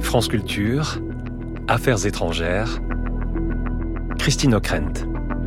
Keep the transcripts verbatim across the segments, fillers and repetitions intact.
France Culture, Affaires étrangères, Christine Ockrent.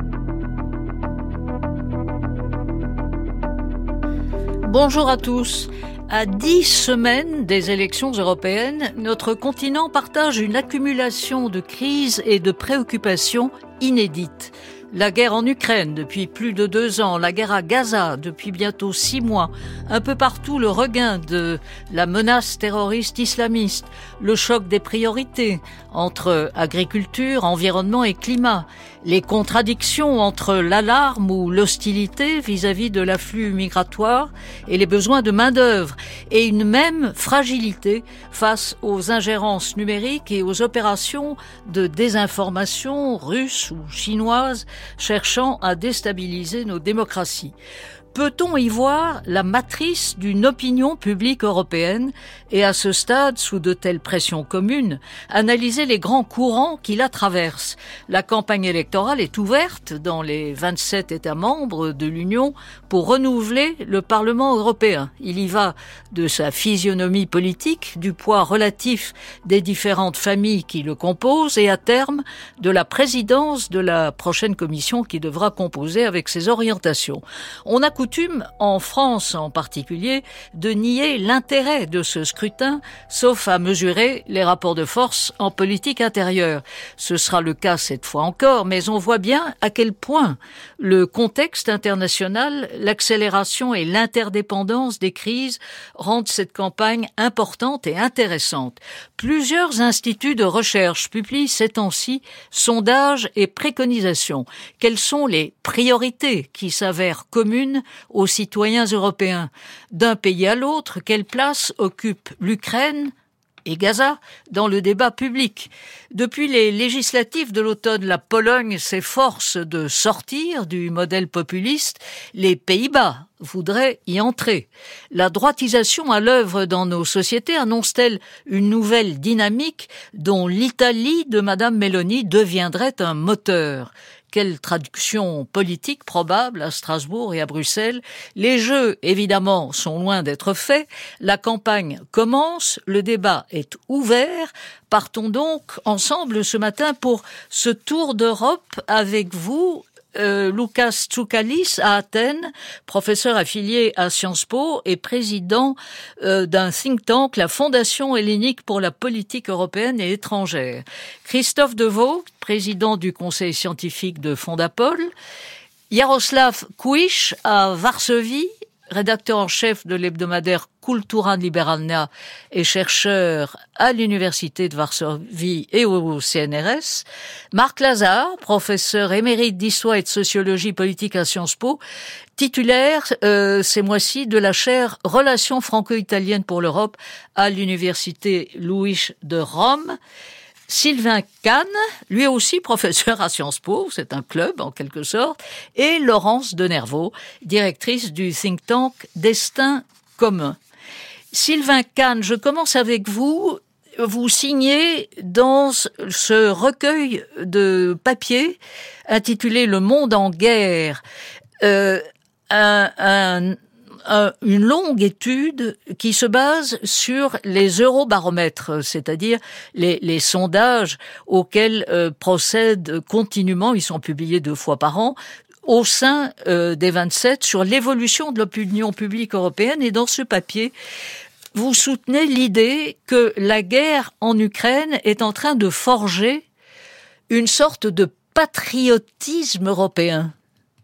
Bonjour à tous. À dix semaines des élections européennes, notre continent partage une accumulation de crises et de préoccupations inédites. La guerre en Ukraine depuis plus de deux ans, la guerre à Gaza depuis bientôt six mois, un peu partout le regain de la menace terroriste islamiste, le choc des priorités entre agriculture, environnement et climat, les contradictions entre l'alarme ou l'hostilité vis-à-vis de l'afflux migratoire et les besoins de main-d'œuvre, et une même fragilité face aux ingérences numériques et aux opérations de désinformation russes ou chinoises cherchant à déstabiliser nos démocraties. Peut-on y voir la matrice d'une opinion publique européenne et, à ce stade, sous de telles pressions communes, analyser les grands courants qui la traversent? La campagne électorale est ouverte dans les vingt-sept États membres de l'Union pour renouveler le Parlement européen. Il y va de sa physionomie politique, du poids relatif des différentes familles qui le composent et, à terme, de la présidence de la prochaine commission qui devra composer avec ses orientations. On a coutume, en France en particulier, de nier l'intérêt de ce scrutin, sauf à mesurer les rapports de force en politique intérieure. Ce sera le cas cette fois encore, mais on voit bien à quel point le contexte international, l'accélération et l'interdépendance des crises rendent cette campagne importante et intéressante. Plusieurs instituts de recherche publient ces temps-ci sondages et préconisations. Quelles sont les priorités qui s'avèrent communes aux citoyens européens? D'un pays à l'autre, quelle place occupe l'Ukraine et Gaza dans le débat public? Depuis les législatives de l'automne, la Pologne s'efforce de sortir du modèle populiste. Les Pays-Bas voudraient y entrer. La droitisation à l'œuvre dans nos sociétés annonce-t-elle une nouvelle dynamique dont l'Italie de Madame Meloni deviendrait un moteur? Quelle traduction politique probable à Strasbourg et à Bruxelles? Les jeux, évidemment, sont loin d'être faits. La campagne commence, le débat est ouvert. Partons donc ensemble ce matin pour ce tour d'Europe avec vous, Euh, Loukas Tsoukalis à Athènes, professeur affilié à Sciences Po et président euh, d'un think tank, la Fondation hellénique pour la politique européenne et étrangère. Christophe Deveau, président du conseil scientifique de Fondapol. Jaroslav Kuisz à Varsovie, rédacteur en chef de l'hebdomadaire Kultura Liberalna et chercheur à l'université de Varsovie et au C N R S. Marc Lazare, professeur émérite d'histoire et de sociologie politique à Sciences Po, titulaire euh, ces mois-ci de la chaire Relations franco-italiennes pour l'Europe à l'université Louis de Rome. Sylvain Kahn, lui aussi professeur à Sciences Po, c'est un club en quelque sorte, et Laurence Denervaux, directrice du think tank Destin commun. Sylvain Kahn, je commence avec vous. Vous signez dans ce recueil de papier intitulé Le monde en guerre, euh, un, un une longue étude qui se base sur les eurobaromètres, c'est-à-dire les, les sondages auxquels euh, procèdent continuellement, ils sont publiés deux fois par an, au sein euh, des vingt-sept sur l'évolution de l'opinion publique européenne. Et dans ce papier, vous soutenez l'idée que la guerre en Ukraine est en train de forger une sorte de patriotisme européen.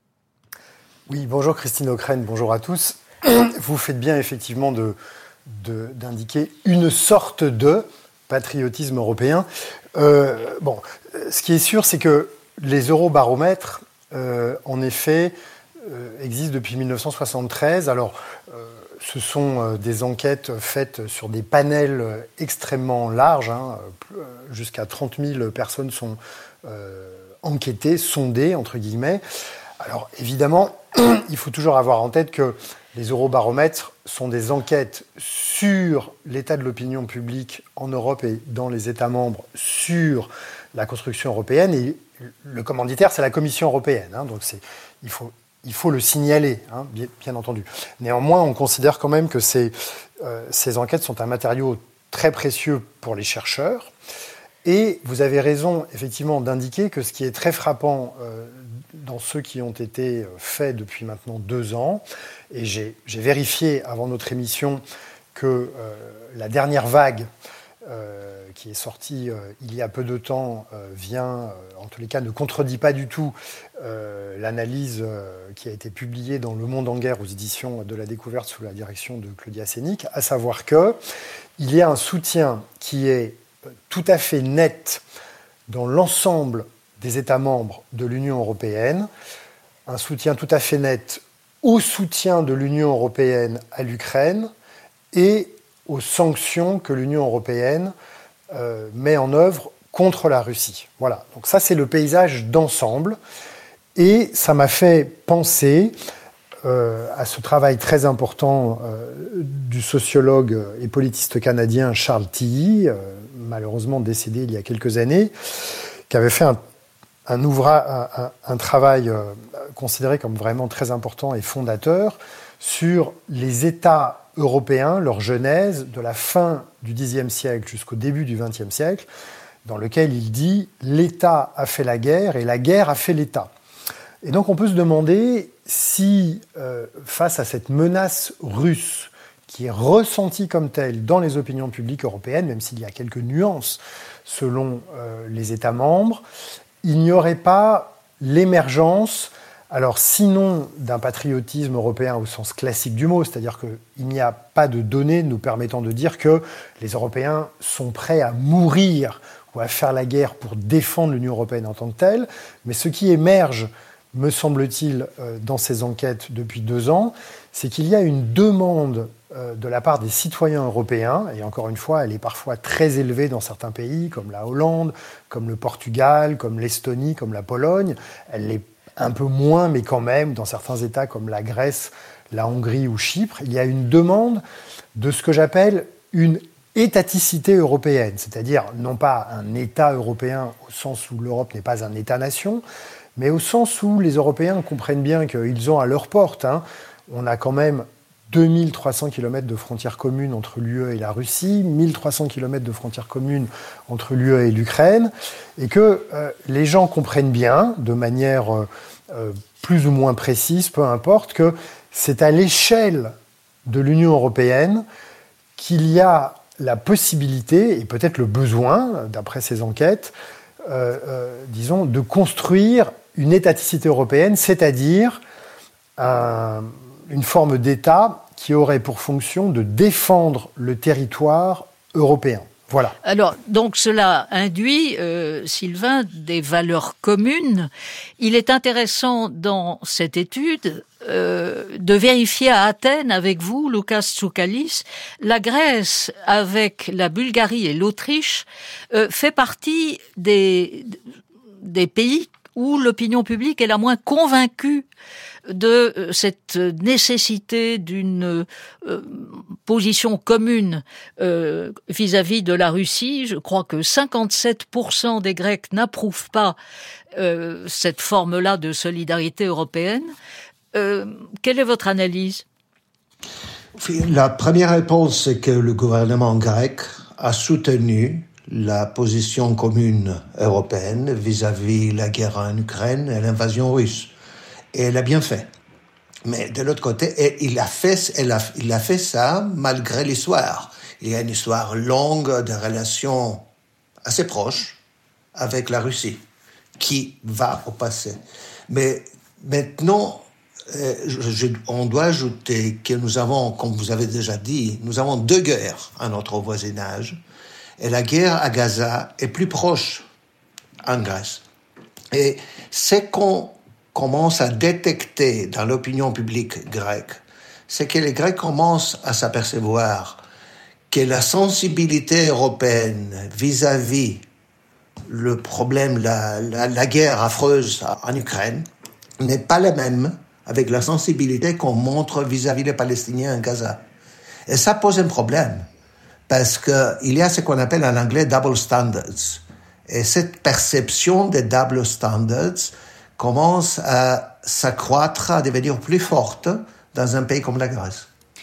Oui, bonjour Christine Ockrent, bonjour à tous. Vous faites bien effectivement de, de, d'indiquer une sorte de patriotisme européen. Euh, bon, ce qui est sûr, c'est que les eurobaromètres, euh, en effet, euh, existent depuis dix-neuf cent soixante-treize. Alors, euh, ce sont euh, des enquêtes faites sur des panels extrêmement larges. Hein, jusqu'à trente mille personnes sont euh, enquêtées, sondées, entre guillemets. Alors, évidemment, il faut toujours avoir en tête que les eurobaromètres sont des enquêtes sur l'état de l'opinion publique en Europe et dans les États membres sur la construction européenne. Et le commanditaire, c'est la Commission européenne. Hein, donc, c'est, il faut, il faut le signaler, hein, bien, bien entendu. Néanmoins, on considère quand même que ces, euh, ces enquêtes sont un matériau très précieux pour les chercheurs. Et vous avez raison, effectivement, d'indiquer que ce qui est très frappant euh, dans ceux qui ont été faits depuis maintenant deux ans, et j'ai, j'ai vérifié avant notre émission que euh, la dernière vague euh, qui est sortie euh, il y a peu de temps euh, vient, euh, en tous les cas, ne contredit pas du tout euh, l'analyse euh, qui a été publiée dans Le Monde en guerre aux éditions de la Découverte sous la direction de Claudia Sénic, à savoir qu'il y a un soutien qui est tout à fait net dans l'ensemble des États membres de l'Union européenne, un soutien tout à fait net au soutien de l'Union européenne à l'Ukraine et aux sanctions que l'Union européenne euh, met en œuvre contre la Russie. Voilà, donc ça c'est le paysage d'ensemble, et ça m'a fait penser euh, à ce travail très important euh, du sociologue et politiste canadien Charles Tilly, euh, malheureusement décédé il y a quelques années, qui avait fait un, un, ouvra, un, un, un travail euh, considéré comme vraiment très important et fondateur sur les États européens, leur genèse, de la fin du dixième siècle jusqu'au début du vingtième siècle, dans lequel il dit « l'État a fait la guerre et la guerre a fait l'État ». Et donc on peut se demander si, euh, face à cette menace russe, qui est ressentie comme telle dans les opinions publiques européennes, même s'il y a quelques nuances selon euh, les États membres, il n'y aurait pas l'émergence, alors sinon d'un patriotisme européen au sens classique du mot, c'est-à-dire qu'il n'y a pas de données nous permettant de dire que les Européens sont prêts à mourir ou à faire la guerre pour défendre l'Union européenne en tant que telle, mais ce qui émerge, me semble-t-il, euh, dans ces enquêtes depuis deux ans, c'est qu'il y a une demande de la part des citoyens européens, et encore une fois, elle est parfois très élevée dans certains pays, comme la Hollande, comme le Portugal, comme l'Estonie, comme la Pologne. Elle l'est un peu moins, mais quand même, dans certains États comme la Grèce, la Hongrie ou Chypre, il y a une demande de ce que j'appelle une étaticité européenne, c'est-à-dire non pas un État européen au sens où l'Europe n'est pas un État-nation, mais au sens où les Européens comprennent bien qu'ils ont à leur porte, hein, on a quand même deux mille trois cents kilomètres de frontières communes entre l'U E et la Russie, mille trois cents kilomètres de frontières communes entre l'U E et l'Ukraine, et que euh, les gens comprennent bien, de manière euh, plus ou moins précise, peu importe, que c'est à l'échelle de l'Union européenne qu'il y a la possibilité, et peut-être le besoin, d'après ces enquêtes, euh, euh, disons, de construire une étaticité européenne, c'est-à-dire un... une forme d'État qui aurait pour fonction de défendre le territoire européen. Voilà. Alors, donc cela induit, euh, Sylvain, des valeurs communes. Il est intéressant dans cette étude euh, de vérifier à Athènes avec vous, Loukas Tsoukalis, la Grèce avec la Bulgarie et l'Autriche euh, fait partie des, des pays où l'opinion publique est la moins convaincue de cette nécessité d'une euh, position commune euh, vis-à-vis de la Russie. Je crois que cinquante-sept pour cent des Grecs n'approuvent pas euh, cette forme-là de solidarité européenne. Euh, quelle est votre analyse ? La première réponse, c'est que le gouvernement grec a soutenu la position commune européenne vis-à-vis la guerre en Ukraine et l'invasion russe. Et elle a bien fait. Mais de l'autre côté, et il, a fait, elle a, il a fait ça malgré l'histoire. Il y a une histoire longue de relations assez proches avec la Russie, qui va au passé. Mais maintenant, euh, je, on doit ajouter que nous avons, comme vous avez déjà dit, nous avons deux guerres à notre voisinage. Et la guerre à Gaza est plus proche en Grèce. Et c'est qu'on commence à détecter dans l'opinion publique grecque, c'est que les Grecs commencent à s'apercevoir que la sensibilité européenne vis-à-vis le problème, la, la, la guerre affreuse en Ukraine, n'est pas la même avec la sensibilité qu'on montre vis-à-vis des Palestiniens en Gaza. Et ça pose un problème, parce qu'il y a ce qu'on appelle en anglais « double standards ». Et cette perception des double standards commence à s'accroître, à devenir plus forte dans un pays comme la Grèce.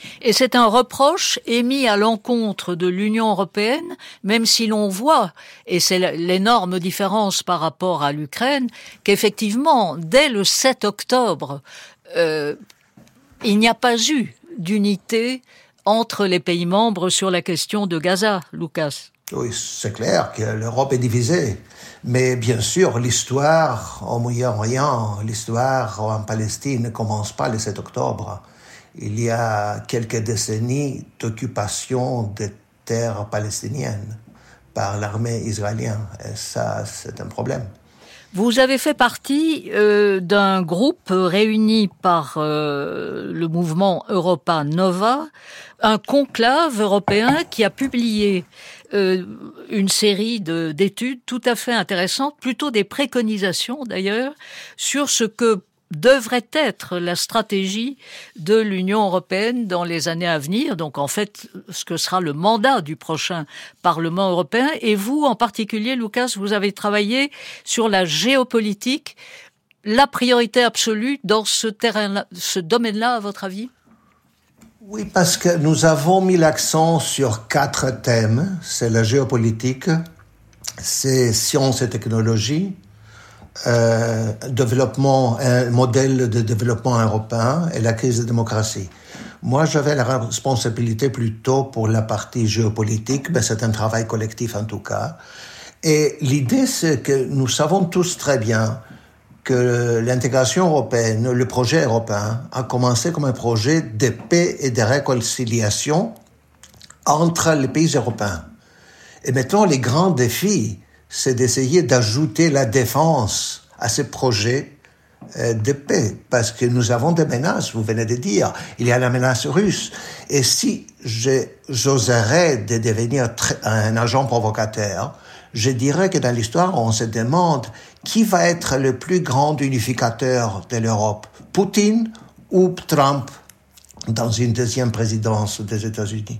Et c'est un reproche émis à l'encontre de l'Union européenne, même si l'on voit, et c'est l'énorme différence par rapport à l'Ukraine, qu'effectivement, dès le sept octobre, euh, il n'y a pas eu d'unité entre les pays membres sur la question de Gaza, Lucas. Oui, c'est clair que l'Europe est divisée. Mais bien sûr, l'histoire au Moyen-Orient, l'histoire en Palestine ne commence pas le sept octobre. Il y a quelques décennies d'occupation des terres palestiniennes par l'armée israélienne. Et ça, c'est un problème. Vous avez fait partie euh, d'un groupe réuni par euh, le mouvement Europa Nova, un conclave européen qui a publié euh, une série de, d'études tout à fait intéressantes, plutôt des préconisations d'ailleurs, sur ce que devrait être la stratégie de l'Union européenne dans les années à venir, donc en fait ce que sera le mandat du prochain Parlement européen. Et vous, en particulier, Lucas, vous avez travaillé sur la géopolitique, la priorité absolue dans ce terrain, ce domaine-là, à votre avis ? Oui, parce que nous avons mis l'accent sur quatre thèmes. C'est la géopolitique, c'est sciences et technologies, Euh, développement, un modèle de développement européen et la crise de démocratie. Moi, j'avais la responsabilité plutôt pour la partie géopolitique, mais c'est un travail collectif en tout cas. Et l'idée, c'est que nous savons tous très bien que l'intégration européenne, le projet européen, a commencé comme un projet de paix et de réconciliation entre les pays européens. Et maintenant, les grands défis, c'est d'essayer d'ajouter la défense à ce projet euh, de paix. Parce que nous avons des menaces, vous venez de dire. Il y a la menace russe. Et si je, j'oserais de devenir très, un agent provocateur, je dirais que dans l'histoire, on se demande qui va être le plus grand unificateur de l'Europe, Poutine ou Trump dans une deuxième présidence des États-Unis.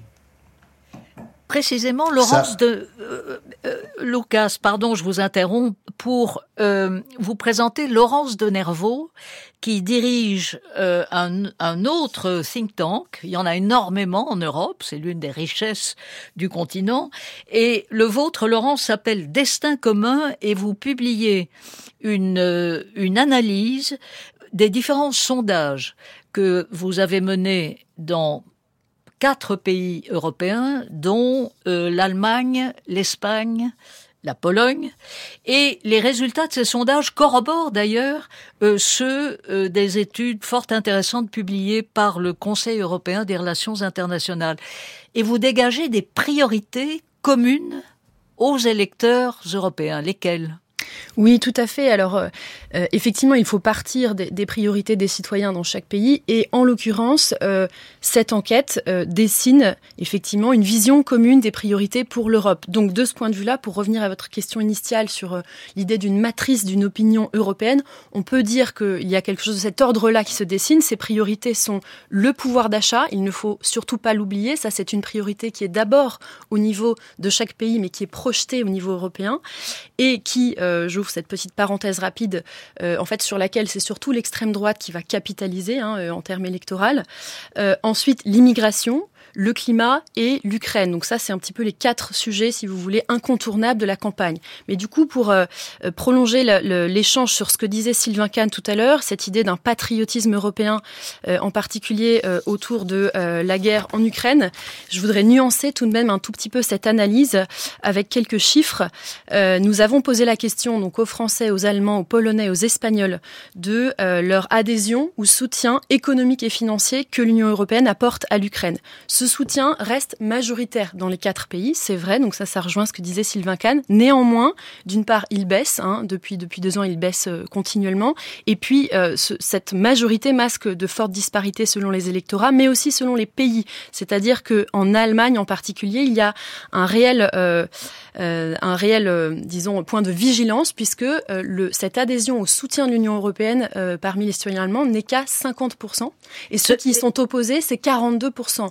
Précisément, Laurence Ça... de euh, euh, Lucas, pardon, je vous interromps pour euh, vous présenter Laurence de Nervaux, qui dirige euh, un, un autre think tank. Il y en a énormément en Europe, c'est l'une des richesses du continent. Et le vôtre, Laurence, s'appelle Destin commun, et vous publiez une euh, une analyse des différents sondages que vous avez menés dans quatre pays européens, dont euh, l'Allemagne, l'Espagne, la Pologne. Et les résultats de ces sondages corroborent d'ailleurs euh, ceux euh, des études fort intéressantes publiées par le Conseil européen des relations internationales. Et vous dégagez des priorités communes aux électeurs européens. Lesquelles ? Oui, tout à fait. Alors, euh, effectivement, il faut partir des, des priorités des citoyens dans chaque pays. Et en l'occurrence, euh, cette enquête euh, dessine effectivement une vision commune des priorités pour l'Europe. Donc, de ce point de vue-là, pour revenir à votre question initiale sur euh, l'idée d'une matrice d'une opinion européenne, on peut dire qu'il y a quelque chose de cet ordre-là qui se dessine. Ces priorités sont le pouvoir d'achat. Il ne faut surtout pas l'oublier. Ça, c'est une priorité qui est d'abord au niveau de chaque pays, mais qui est projetée au niveau européen et qui... Euh, J'ouvre cette petite parenthèse rapide, euh, en fait, sur laquelle c'est surtout l'extrême droite qui va capitaliser hein, euh, en termes électoraux. Euh, ensuite, l'immigration, le climat et l'Ukraine. Donc ça, c'est un petit peu les quatre sujets, si vous voulez, incontournables de la campagne. Mais du coup, pour euh, prolonger le, le, l'échange sur ce que disait Sylvain Kahn tout à l'heure, cette idée d'un patriotisme européen, euh, en particulier euh, autour de euh, la guerre en Ukraine, je voudrais nuancer tout de même un tout petit peu cette analyse avec quelques chiffres. Euh, nous avons posé la question donc aux Français, aux Allemands, aux Polonais, aux Espagnols de euh, leur adhésion ou soutien économique et financier que l'Union européenne apporte à l'Ukraine. Ce soutien reste majoritaire dans les quatre pays, c'est vrai, donc ça, ça rejoint ce que disait Sylvain Kahn. Néanmoins, d'une part, il baisse, hein, depuis, depuis deux ans, il baisse euh, continuellement, et puis euh, ce, cette majorité masque de fortes disparités selon les électorats, mais aussi selon les pays. C'est-à-dire qu'en Allemagne en particulier, il y a un réel, euh, euh, un réel euh, disons, point de vigilance, puisque euh, le, cette adhésion au soutien de l'Union européenne euh, parmi les citoyens allemands n'est qu'à cinquante pour cent, et ceux qui y sont opposés, c'est quarante-deux pour cent. Ceux qui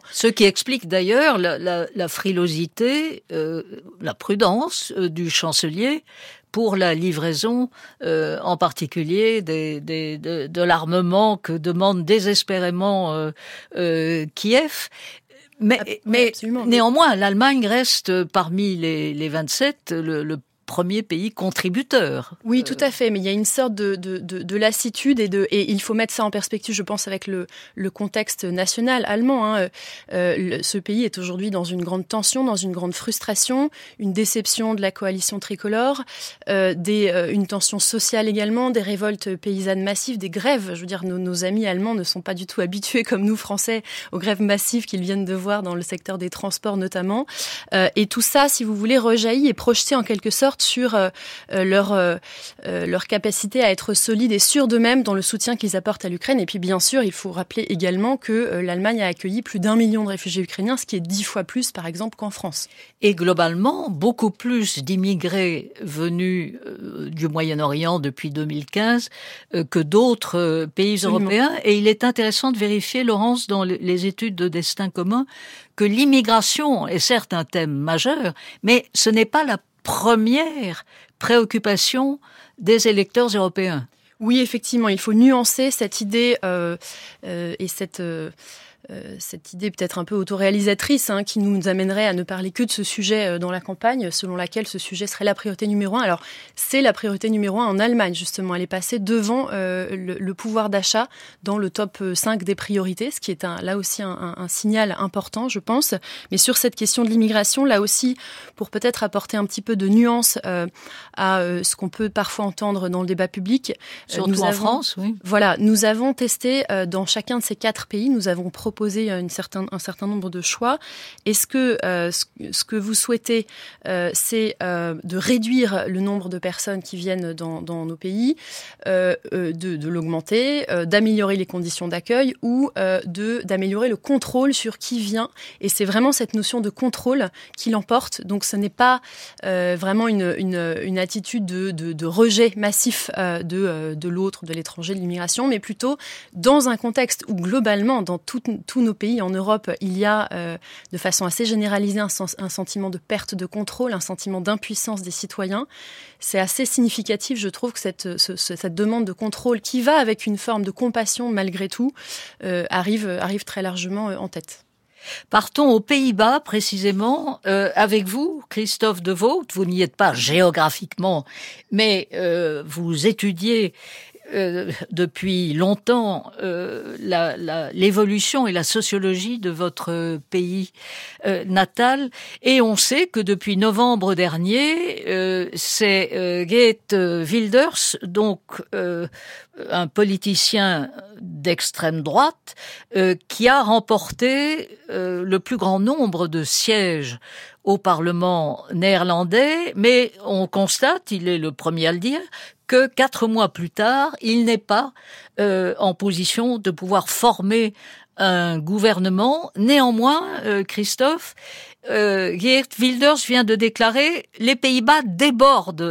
qui explique d'ailleurs la, la, la frilosité, euh, la prudence euh, du chancelier pour la livraison, euh, en particulier des, des, de, de l'armement que demande désespérément euh, euh, Kiev. Mais, ah, mais absolument. Néanmoins, l'Allemagne reste parmi les, les vingt-sept le, le premier pays contributeur. Oui, tout à fait, mais il y a une sorte de, de, de, de lassitude et, de, et il faut mettre ça en perspective, je pense, avec le, le contexte national allemand. Hein. Euh, le, ce pays est aujourd'hui dans une grande tension, dans une grande frustration, une déception de la coalition tricolore, euh, des, euh, une tension sociale également, des révoltes paysannes massives, des grèves. Je veux dire, nos, nos amis allemands ne sont pas du tout habitués, comme nous, Français, aux grèves massives qu'ils viennent de voir dans le secteur des transports notamment. Euh, et tout ça, si vous voulez, rejaillit et projeté en quelque sorte sur euh, leur, euh, leur capacité à être solides et sûrs d'eux-mêmes dans le soutien qu'ils apportent à l'Ukraine. Et puis bien sûr, il faut rappeler également que euh, l'Allemagne a accueilli plus d'un million de réfugiés ukrainiens, ce qui est dix fois plus par exemple qu'en France. Et globalement, beaucoup plus d'immigrés venus euh, du Moyen-Orient depuis deux mille quinze euh, que d'autres euh, pays Absolument. européens. Et il est intéressant de vérifier, Laurence, dans les études de Destin commun, que l'immigration est certes un thème majeur, mais ce n'est pas la première préoccupation des électeurs européens. Oui, effectivement, il faut nuancer cette idée euh, euh, et cette... Euh Euh, cette idée peut-être un peu autoréalisatrice hein, qui nous amènerait à ne parler que de ce sujet euh, dans la campagne, selon laquelle ce sujet serait la priorité numéro un. Alors, c'est la priorité numéro un en Allemagne, justement. Elle est passée devant euh, le, le pouvoir d'achat dans le top cinq des priorités, ce qui est un, là aussi un, un, un signal important, je pense. Mais sur cette question de l'immigration, là aussi, pour peut-être apporter un petit peu de nuance euh, à euh, ce qu'on peut parfois entendre dans le débat public. Surtout nous en avons, France, oui. Voilà, nous avons testé euh, dans chacun de ces quatre pays, nous avons proposé proposer une certain, un certain nombre de choix. Est-ce que euh, ce, ce que vous souhaitez, euh, c'est euh, de réduire le nombre de personnes qui viennent dans, dans nos pays, euh, de, de l'augmenter, euh, d'améliorer les conditions d'accueil ou euh, de, d'améliorer le contrôle sur qui vient. Et c'est vraiment cette notion de contrôle qui l'emporte. Donc ce n'est pas euh, vraiment une, une, une attitude de, de, de rejet massif euh, de, de l'autre, de l'étranger, de l'immigration, mais plutôt dans un contexte où globalement, dans tout, tous nos pays en Europe, il y a euh, de façon assez généralisée un, sens, un sentiment de perte de contrôle, un sentiment d'impuissance des citoyens. C'est assez significatif, je trouve, que cette, ce, cette demande de contrôle qui va avec une forme de compassion malgré tout, euh, arrive, arrive très largement en tête. Partons aux Pays-Bas, précisément, euh, avec vous, Christophe De Vogt. Vous n'y êtes pas géographiquement, mais euh, vous étudiez Euh, depuis longtemps euh, la, la, l'évolution et la sociologie de votre pays euh, natal, et on sait que depuis novembre dernier, euh, c'est euh, Geert Wilders, donc euh, un politicien d'extrême droite, euh, qui a remporté euh, le plus grand nombre de sièges au Parlement néerlandais, mais on constate, il est le premier à le dire, que quatre mois plus tard, il n'est pas euh, en position de pouvoir former un gouvernement. Néanmoins, euh, Christophe, euh, Geert Wilders vient de déclarer « les Pays-Bas débordent »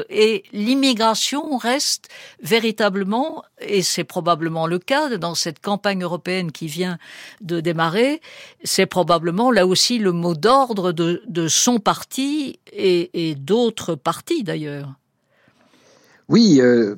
et l'immigration reste véritablement, et c'est probablement le cas dans cette campagne européenne qui vient de démarrer, c'est probablement là aussi le mot d'ordre de, de son parti et, et d'autres partis d'ailleurs. Oui, euh,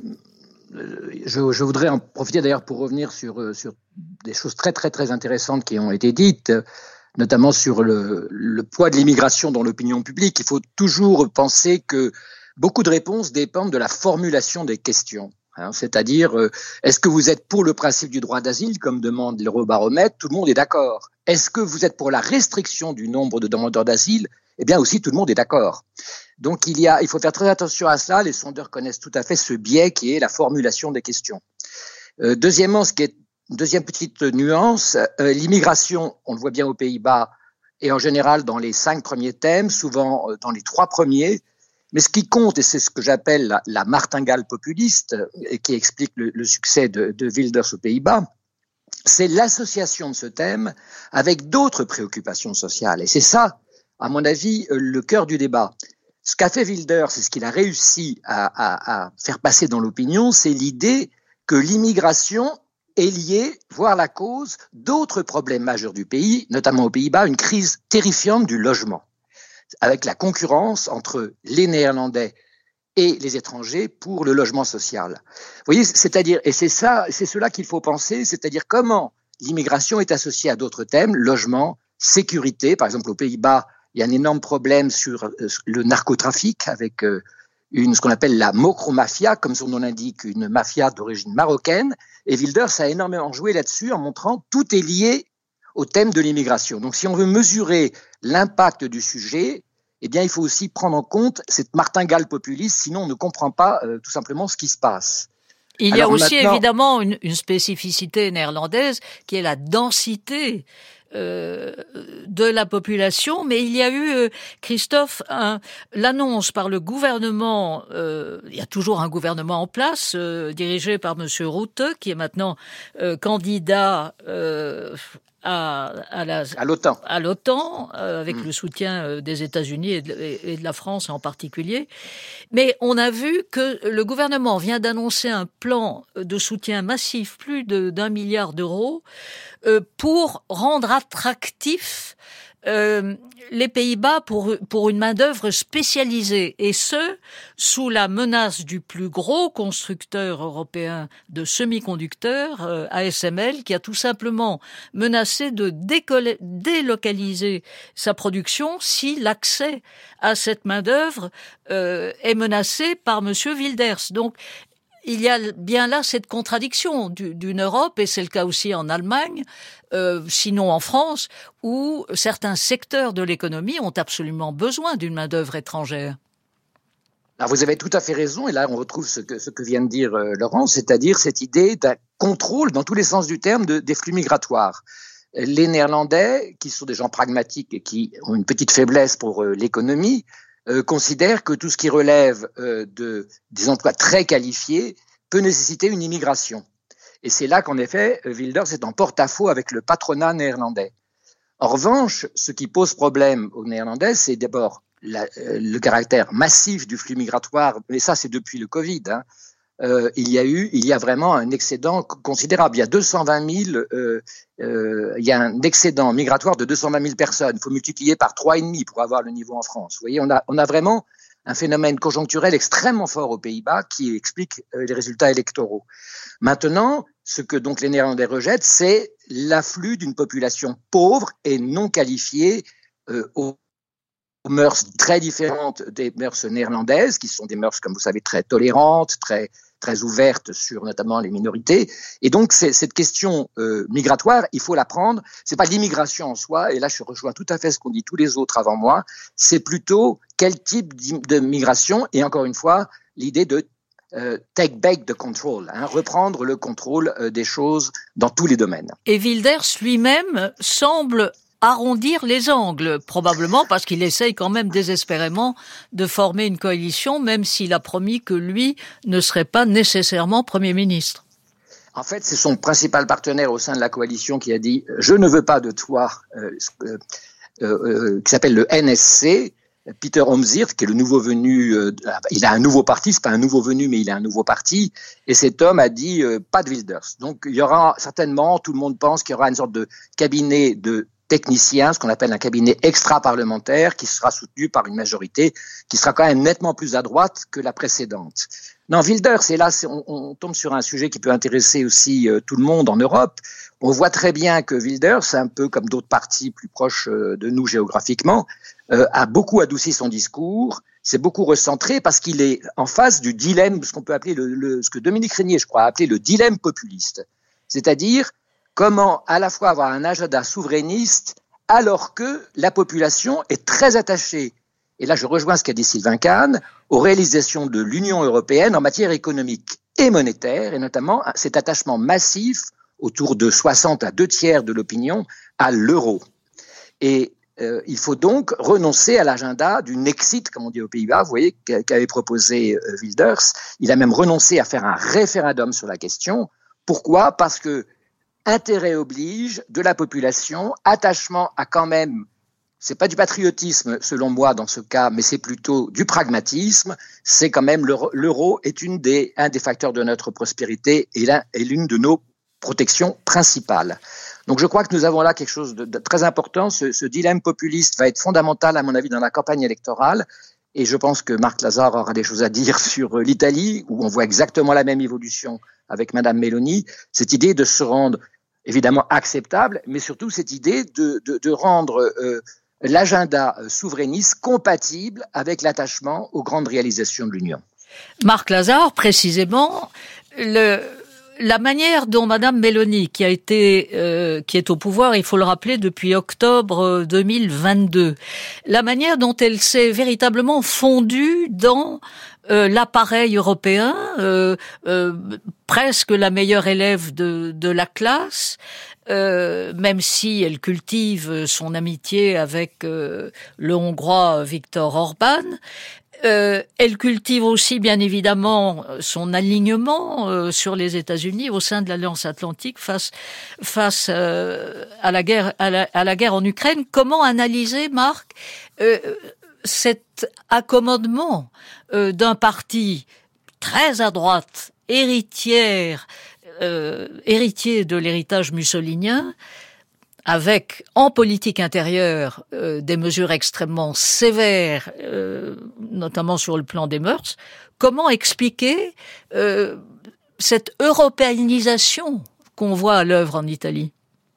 je, je voudrais en profiter d'ailleurs pour revenir sur, sur des choses très très très intéressantes qui ont été dites, notamment sur le, le poids de l'immigration dans l'opinion publique. Il faut toujours penser que beaucoup de réponses dépendent de la formulation des questions. Hein, c'est-à-dire, euh, est-ce que vous êtes pour le principe du droit d'asile, comme demande l'Eurobaromètre? Tout le monde est d'accord. Est-ce que vous êtes pour la restriction du nombre de demandeurs d'asile? Eh bien aussi, tout le monde est d'accord. Donc il y a, il faut faire très attention à cela. Les sondeurs connaissent tout à fait ce biais qui est la formulation des questions. Euh, deuxièmement, ce qui est deuxième petite nuance, euh, l'immigration, on le voit bien aux Pays-Bas, et en général dans les cinq premiers thèmes, souvent euh, dans les trois premiers. Mais ce qui compte, et c'est ce que j'appelle la, la martingale populiste, et qui explique le, le succès de, de Wilders aux Pays-Bas, c'est l'association de ce thème avec d'autres préoccupations sociales. Et c'est ça, à mon avis, le cœur du débat. Ce qu'a fait Wilders, c'est ce qu'il a réussi à, à, à faire passer dans l'opinion, c'est l'idée que l'immigration est liée, voire la cause, d'autres problèmes majeurs du pays, notamment aux Pays-Bas, une crise terrifiante du logement, avec la concurrence entre les Néerlandais et les étrangers pour le logement social. Vous voyez, c'est-à-dire, et c'est ça, c'est cela qu'il faut penser, c'est-à-dire comment l'immigration est associée à d'autres thèmes, logement, sécurité. Par exemple, aux Pays-Bas, il y a un énorme problème sur le narcotrafic avec une, ce qu'on appelle la mokromafia, comme son nom l'indique, une mafia d'origine marocaine. Et Wilders a énormément joué là-dessus en montrant tout est lié au thème de l'immigration. Donc, si on veut mesurer l'impact du sujet, eh bien, il faut aussi prendre en compte cette martingale populiste, sinon on ne comprend pas euh, tout simplement ce qui se passe. Il y Alors a aussi maintenant... évidemment une, une spécificité néerlandaise qui est la densité euh, de la population, mais il y a eu, euh, Christophe, un, l'annonce par le gouvernement, euh, il y a toujours un gouvernement en place, euh, dirigé par Monsieur Rutte, qui est maintenant euh, candidat euh, À, à, la, à l'OTAN, à l'OTAN euh, avec mmh. le soutien euh, des États-Unis et de, et, et de la France en particulier. Mais on a vu que le gouvernement vient d'annoncer un plan de soutien massif, plus de, d'un milliard d'euros, euh, pour rendre attractif Euh, les Pays-Bas pour, pour une main-d'œuvre spécialisée, et ce, sous la menace du plus gros constructeur européen de semi-conducteurs, euh, A S M L, qui a tout simplement menacé de décoller, délocaliser sa production si l'accès à cette main-d'œuvre euh, est menacé par Monsieur Wilders. Donc, il y a bien là cette contradiction d'une Europe, et c'est le cas aussi en Allemagne, euh, sinon en France, où certains secteurs de l'économie ont absolument besoin d'une main-d'œuvre étrangère. Alors vous avez tout à fait raison, et là on retrouve ce que, ce que vient de dire euh, Laurent, c'est-à-dire cette idée d'un contrôle, dans tous les sens du terme, de, des flux migratoires. Les Néerlandais, qui sont des gens pragmatiques et qui ont une petite faiblesse pour euh, l'économie, Euh, considère que tout ce qui relève euh, de, des emplois très qualifiés peut nécessiter une immigration. Et c'est là qu'en effet, Wilders est en porte-à-faux avec le patronat néerlandais. En revanche, ce qui pose problème aux Néerlandais, c'est d'abord la, euh, le caractère massif du flux migratoire, mais ça c'est depuis le Covid. Hein. Euh, il y a eu, il y a vraiment un excédent considérable. Il y a deux cent vingt mille, euh, euh, il y a un excédent migratoire de deux cent vingt mille personnes. Il faut multiplier par trois et demi pour avoir le niveau en France. Vous voyez, on a, on a vraiment un phénomène conjoncturel extrêmement fort aux Pays-Bas qui explique euh, les résultats électoraux. Maintenant, ce que donc les Néerlandais rejettent, c'est l'afflux d'une population pauvre et non qualifiée euh, aux mœurs très différentes des mœurs néerlandaises, qui sont des mœurs, comme vous savez, très tolérantes, très, très ouvertes sur notamment les minorités. Et donc, c'est, cette question euh, migratoire, il faut la prendre. C'est pas l'immigration en soi, et là, je rejoins tout à fait ce qu'ont dit tous les autres avant moi. C'est plutôt quel type de migration, et encore une fois, l'idée de euh, take back the control, hein, reprendre le contrôle euh, des choses dans tous les domaines. Et Wilders lui-même semble arrondir les angles, probablement parce qu'il essaye quand même désespérément de former une coalition, même s'il a promis que lui ne serait pas nécessairement Premier ministre. En fait, c'est son principal partenaire au sein de la coalition qui a dit « Je ne veux pas de toi euh, », euh, euh, qui s'appelle le N S C, Peter Omtzigt, qui est le nouveau venu, euh, il a un nouveau parti, c'est pas un nouveau venu, mais il a un nouveau parti, et cet homme a dit euh, « Pas de Wilders ». Donc, il y aura certainement, tout le monde pense qu'il y aura une sorte de cabinet de technicien, ce qu'on appelle un cabinet extra-parlementaire, qui sera soutenu par une majorité qui sera quand même nettement plus à droite que la précédente. Non, Wilders, et là, c'est, on, on tombe sur un sujet qui peut intéresser aussi euh, tout le monde en Europe. On voit très bien que Wilders, un peu comme d'autres partis plus proches euh, de nous géographiquement, euh, a beaucoup adouci son discours, s'est beaucoup recentré parce qu'il est en face du dilemme, ce qu'on peut appeler le, le, ce que Dominique Régnier, je crois, a appelé le dilemme populiste. C'est-à-dire, comment à la fois avoir un agenda souverainiste alors que la population est très attachée, et là je rejoins ce qu'a dit Sylvain Kahn, aux réalisations de l'Union européenne en matière économique et monétaire, et notamment cet attachement massif, autour de soixante à deux tiers de l'opinion, à l'euro. Et euh, il faut donc renoncer à l'agenda du Nexit, comme on dit aux Pays-Bas, vous voyez, qu'avait proposé euh, Wilders. Il a même renoncé à faire un référendum sur la question. Pourquoi ? Parce que intérêt oblige de la population, attachement à quand même, c'est pas du patriotisme selon moi dans ce cas, mais c'est plutôt du pragmatisme, c'est quand même l'euro, l'euro est une des, un des facteurs de notre prospérité et, l'un, et l'une de nos protection principale. Donc je crois que nous avons là quelque chose de, de très important. Ce, ce dilemme populiste va être fondamental, à mon avis, dans la campagne électorale. Et je pense que Marc Lazare aura des choses à dire sur l'Italie, où on voit exactement la même évolution avec Madame Meloni. Cette idée de se rendre, évidemment, acceptable, mais surtout cette idée de, de, de rendre euh, l'agenda souverainiste compatible avec l'attachement aux grandes réalisations de l'Union. Marc Lazare, précisément, le... la manière dont Madame Meloni, qui a été, euh, qui est au pouvoir, il faut le rappeler, depuis octobre deux mille vingt-deux, la manière dont elle s'est véritablement fondue dans euh, l'appareil européen, euh, euh, presque la meilleure élève de, de la classe, euh, même si elle cultive son amitié avec euh, le Hongrois Viktor Orban. Euh, elle cultive aussi, bien évidemment, son alignement euh, sur les États-Unis au sein de l'Alliance Atlantique face face euh, à la guerre à la, à la guerre en Ukraine. Comment analyser, Marc, euh, cet accommodement euh, d'un parti très à droite, héritière, euh, héritier de l'héritage mussolinien, avec, en politique intérieure, euh, des mesures extrêmement sévères, euh, notamment sur le plan des mœurs. Comment expliquer euh, cette européanisation qu'on voit à l'œuvre en Italie ?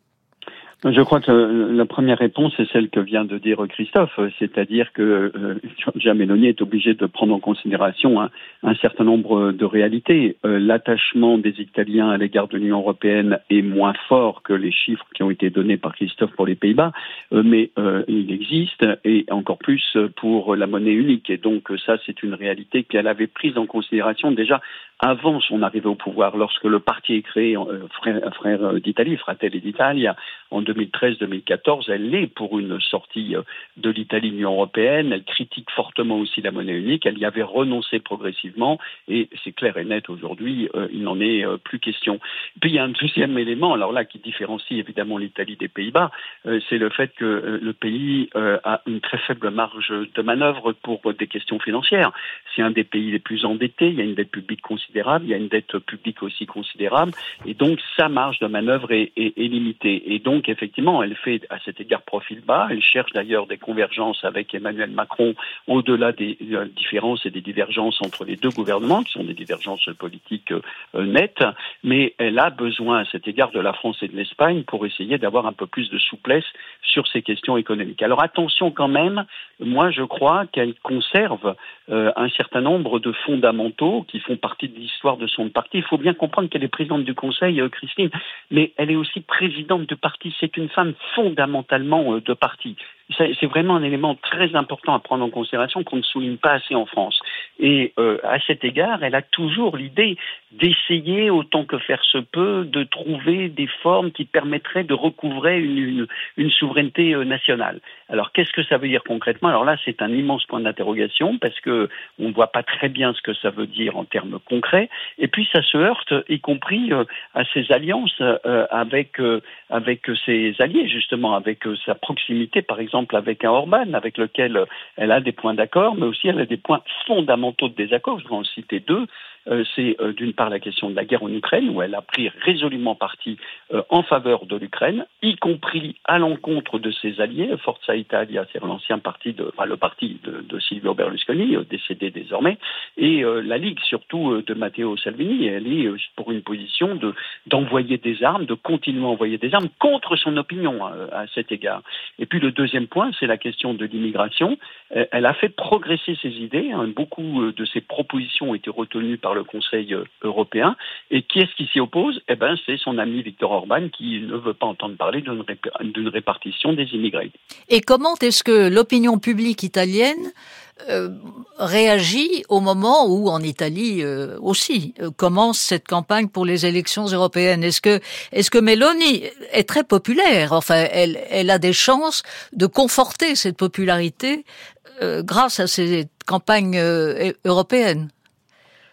Je crois que la première réponse est celle que vient de dire Christophe, c'est-à-dire que euh, Giorgia Meloni est obligée de prendre en considération un, un certain nombre de réalités. Euh, l'attachement des Italiens à l'égard de l'Union européenne est moins fort que les chiffres qui ont été donnés par Christophe pour les Pays-Bas, euh, mais euh, il existe, et encore plus pour la monnaie unique. Et donc ça, c'est une réalité qu'elle avait prise en considération déjà avant son arrivée au pouvoir, lorsque le parti est créé, euh, frère, frère d'Italie, Fratelli d'Italia, en deux mille treize deux mille quatorze, elle est pour une sortie de l'Italie de l'Union européenne, elle critique fortement aussi la monnaie unique, elle y avait renoncé progressivement, et c'est clair et net aujourd'hui, euh, il n'en est euh, plus question. Puis il y a un deuxième élément, alors là, qui différencie évidemment l'Italie des Pays-Bas, euh, c'est le fait que euh, le pays euh, a une très faible marge de manœuvre pour euh, des questions financières. C'est un des pays les plus endettés, il y a une dette publique considérable, il y a une dette publique aussi considérable, et donc sa marge de manœuvre est, est, est limitée. Et donc, effectivement, elle fait à cet égard profil bas, elle cherche d'ailleurs des convergences avec Emmanuel Macron au-delà des euh, différences et des divergences entre les deux gouvernements, qui sont des divergences politiques euh, nettes, mais elle a besoin à cet égard de la France et de l'Espagne pour essayer d'avoir un peu plus de souplesse sur ces questions économiques. Alors attention quand même, moi je crois qu'elle conserve euh, un certain nombre de fondamentaux qui font partie de l'histoire de son parti. Il faut bien comprendre qu'elle est présidente du Conseil, euh, Christine, mais elle est aussi présidente du parti. C'est une femme fondamentalement euh, de parti. C'est, c'est vraiment un élément très important à prendre en considération qu'on ne souligne pas assez en France. Et euh, à cet égard, elle a toujours l'idée d'essayer, autant que faire se peut, de trouver des formes qui permettraient de recouvrer une, une, une souveraineté euh, nationale. Alors, qu'est-ce que ça veut dire concrètement ? Alors là, c'est un immense point d'interrogation parce que on ne voit pas très bien ce que ça veut dire en termes concrets. Et puis, ça se heurte, y compris euh, à ses alliances euh, avec euh, avec ses alliés, justement, avec euh, sa proximité, par exemple, avec un Orban, avec lequel elle a des points d'accord, mais aussi elle a des points fondamentaux de désaccord. Je voudrais en citer deux. Euh, c'est euh, d'une part la question de la guerre en Ukraine, où elle a pris résolument parti euh, en faveur de l'Ukraine, y compris à l'encontre de ses alliés. Forza Italia, c'est l'ancien parti, de, enfin le parti de, de Silvio Berlusconi, euh, décédé désormais, et euh, la Ligue surtout euh, de Matteo Salvini. Elle est euh, pour une position de, d'envoyer des armes, de continuer à envoyer des armes contre son opinion euh, à cet égard. Et puis le deuxième point, c'est la question de l'immigration. Euh, elle a fait progresser ses idées. Hein, beaucoup euh, de ses propositions ont été retenues par le Conseil européen. Et qui est-ce qui s'y oppose ? Eh ben, c'est son ami Viktor Orban qui ne veut pas entendre parler d'une, rép- d'une répartition des immigrés. Et comment est-ce que l'opinion publique italienne euh, réagit au moment où, en Italie euh, aussi, euh, commence cette campagne pour les élections européennes ? Est-ce que, est-ce que Meloni est très populaire ? Enfin, elle, elle a des chances de conforter cette popularité euh, grâce à ces campagnes euh, européennes.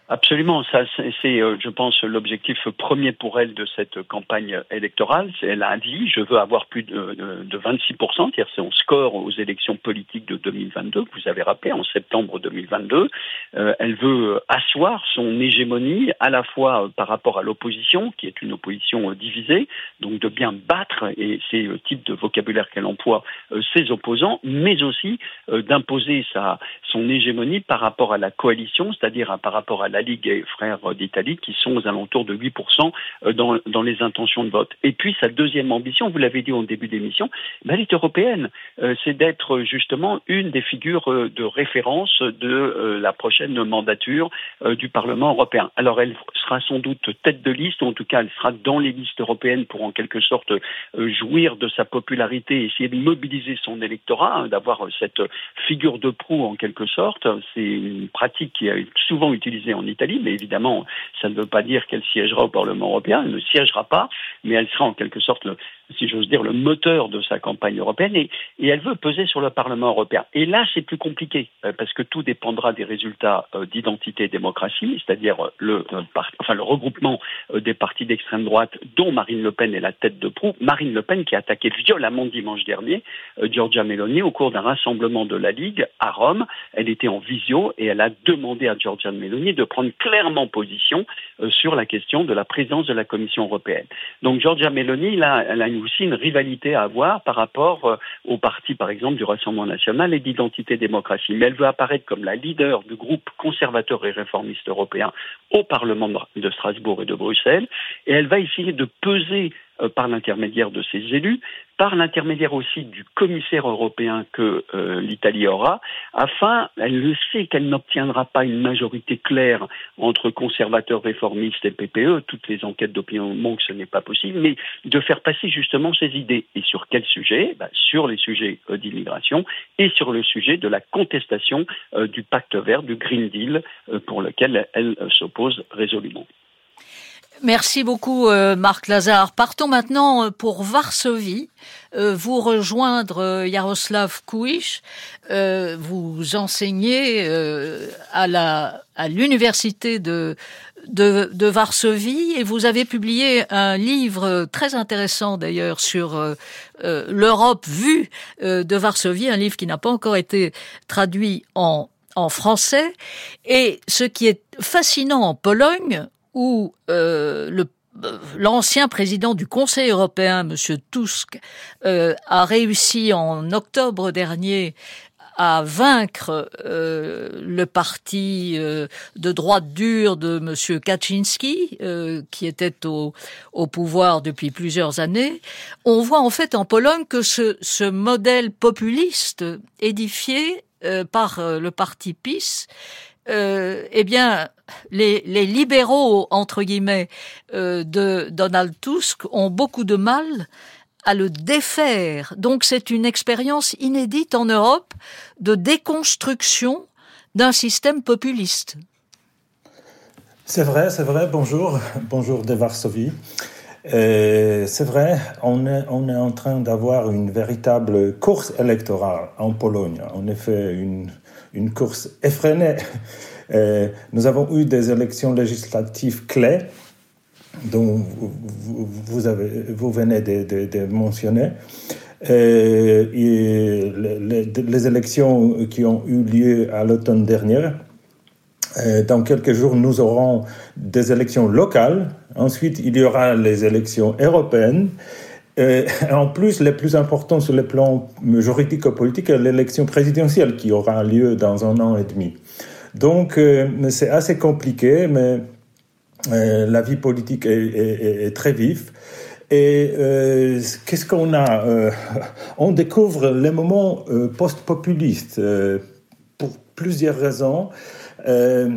Absolument, ça c'est, c'est, je pense, l'objectif premier pour elle de cette campagne électorale. C'est, elle a dit, je veux avoir plus de, de, de vingt-six pour cent, c'est-à-dire son score aux élections politiques de deux mille vingt-deux, que vous avez rappelé, en septembre deux mille vingt-deux. Euh, elle veut asseoir son hégémonie à la fois par rapport à l'opposition, qui est une opposition divisée, donc de bien battre, et c'est le type de vocabulaire qu'elle emploie, euh, ses opposants, mais aussi euh, d'imposer sa, son hégémonie par rapport à la coalition, c'est-à-dire hein, par rapport à la Ligue et Frères d'Italie, qui sont aux alentours de huit pour cent dans, dans les intentions de vote. Et puis sa deuxième ambition, vous l'avez dit au début d'émission, ben, elle est européenne. Euh, c'est d'être justement une des figures euh, de référence de euh, la prochaine mandature euh, du Parlement européen. Alors elle sera sans doute tête de liste, ou en tout cas elle sera dans les listes européennes pour en quelque sorte euh, jouir de sa popularité, essayer de mobiliser son électorat, hein, d'avoir cette figure de proue en quelque sorte. C'est une pratique qui est souvent utilisée en Italie, mais évidemment, ça ne veut pas dire qu'elle siégera au Parlement européen. Elle ne siégera pas, mais elle sera en quelque sorte, le, si j'ose dire, le moteur de sa campagne européenne, et, et elle veut peser sur le Parlement européen. Et là, c'est plus compliqué, parce que tout dépendra des résultats euh, d'identité et démocratie, c'est-à-dire le, euh, par, enfin, le regroupement euh, des partis d'extrême droite, dont Marine Le Pen est la tête de proue. Marine Le Pen qui a attaqué violemment dimanche dernier euh, Giorgia Meloni au cours d'un rassemblement de la Ligue à Rome. Elle était en visio et elle a demandé à Giorgia Meloni de prendre clairement position euh, sur la question de la présidence de la Commission européenne. Donc Giorgia Meloni, là, elle a aussi une rivalité à avoir par rapport euh, au parti, par exemple, du Rassemblement national et d'Identité et démocratie. Mais elle veut apparaître comme la leader du groupe conservateur et réformiste européen au Parlement de Strasbourg et de Bruxelles, et elle va essayer de peser euh, par l'intermédiaire de ses élus, par l'intermédiaire aussi du commissaire européen que euh, l'Italie aura, afin, elle le sait qu'elle n'obtiendra pas une majorité claire entre conservateurs, réformistes et P P E, toutes les enquêtes d'opinion montrent que ce n'est pas possible, mais de faire passer justement ses idées. Et sur quel sujet ? Bah, sur les sujets euh, d'immigration et sur le sujet de la contestation euh, du pacte vert, du Green Deal, euh, pour lequel elle, elle euh, s'oppose résolument. Merci beaucoup euh, Marc Lazare. Partons maintenant pour Varsovie, euh, vous rejoindre euh, Jaroslav Kuiš. Euh, vous enseignez euh, à la à l'université de, de de Varsovie et vous avez publié un livre très intéressant d'ailleurs sur euh, euh, l'Europe vue euh, de Varsovie, un livre qui n'a pas encore été traduit en en français. Et ce qui est fascinant en Pologne, où euh, le, l'ancien président du Conseil européen, M. Tusk, euh, a réussi en octobre dernier à vaincre euh, le parti euh, de droite dure de M. Kaczynski, euh, qui était au, au pouvoir depuis plusieurs années. On voit en fait en Pologne que ce, ce modèle populiste édifié euh, par euh, le parti PiS, euh, eh bien, les, les libéraux, entre guillemets, euh, de Donald Tusk ont beaucoup de mal à le défaire. Donc c'est une expérience inédite en Europe de déconstruction d'un système populiste. C'est vrai, c'est vrai. Bonjour, bonjour de Varsovie. Euh, c'est vrai, on est, on est en train d'avoir une véritable course électorale en Pologne. En effet, une, une course effrénée. Euh, nous avons eu des élections législatives clés dont vous, vous, avez, vous venez de, de, de mentionner. Euh, et les, les élections qui ont eu lieu à l'automne dernier. Euh, dans quelques jours, nous aurons des élections locales. Ensuite, il y aura les élections européennes. Euh, en plus, les plus importants sur le plan juridico-politique, l'élection présidentielle qui aura lieu dans un an et demi. Donc, euh, c'est assez compliqué, mais euh, la vie politique est, est, est très vive. Et euh, qu'est-ce qu'on a euh, On découvre les moments euh, post-populistes euh, pour plusieurs raisons. Euh,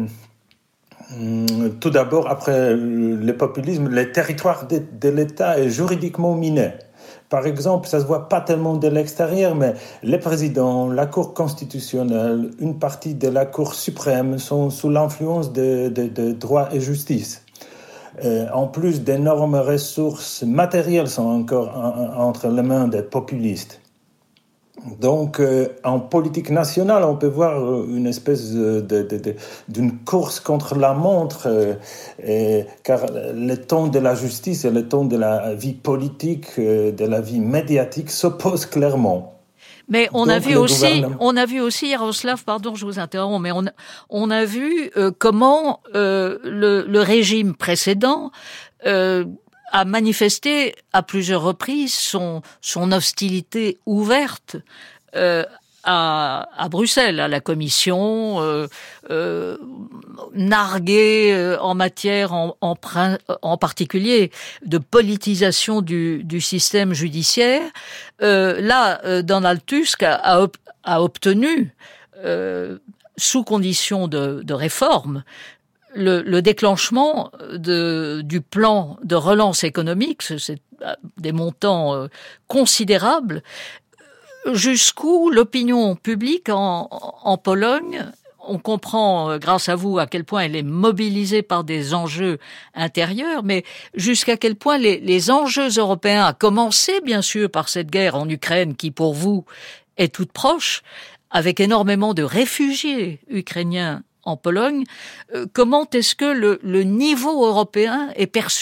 tout d'abord, après le populisme, le territoire de, de l'État est juridiquement miné. Par exemple, ça ne se voit pas tellement de l'extérieur, mais les présidents, la Cour constitutionnelle, une partie de la Cour suprême sont sous l'influence de, de, de droit et justice. Euh, en plus, d'énormes ressources matérielles sont encore en, en, entre les mains des populistes. Donc, euh, en politique nationale, on peut voir une espèce de, de, de, d'une course contre la montre, euh, et, car le ton de la justice et le ton de la vie politique, euh, de la vie médiatique s'opposent clairement. Mais on Donc, a vu aussi, gouvernement... on a vu aussi, Yaroslav, pardon, je vous interromps, mais on, on a vu euh, comment euh, le, le régime précédent euh, a manifesté à plusieurs reprises son, son hostilité ouverte euh, à, à Bruxelles, à la Commission, euh, euh, narguée euh, en matière, en, en, en particulier, de politisation du, du système judiciaire. Euh, là, euh, Donald Tusk a, a, a obtenu, euh, sous condition de, de réforme, Le, le déclenchement de, du plan de relance économique, c'est des montants euh, considérables, jusqu'où l'opinion publique en, en Pologne, on comprend euh, grâce à vous à quel point elle est mobilisée par des enjeux intérieurs, mais jusqu'à quel point les, les enjeux européens, à commencer bien sûr par cette guerre en Ukraine qui pour vous est toute proche, avec énormément de réfugiés ukrainiens en Pologne, euh, comment est-ce que le, le niveau européen est perçu ?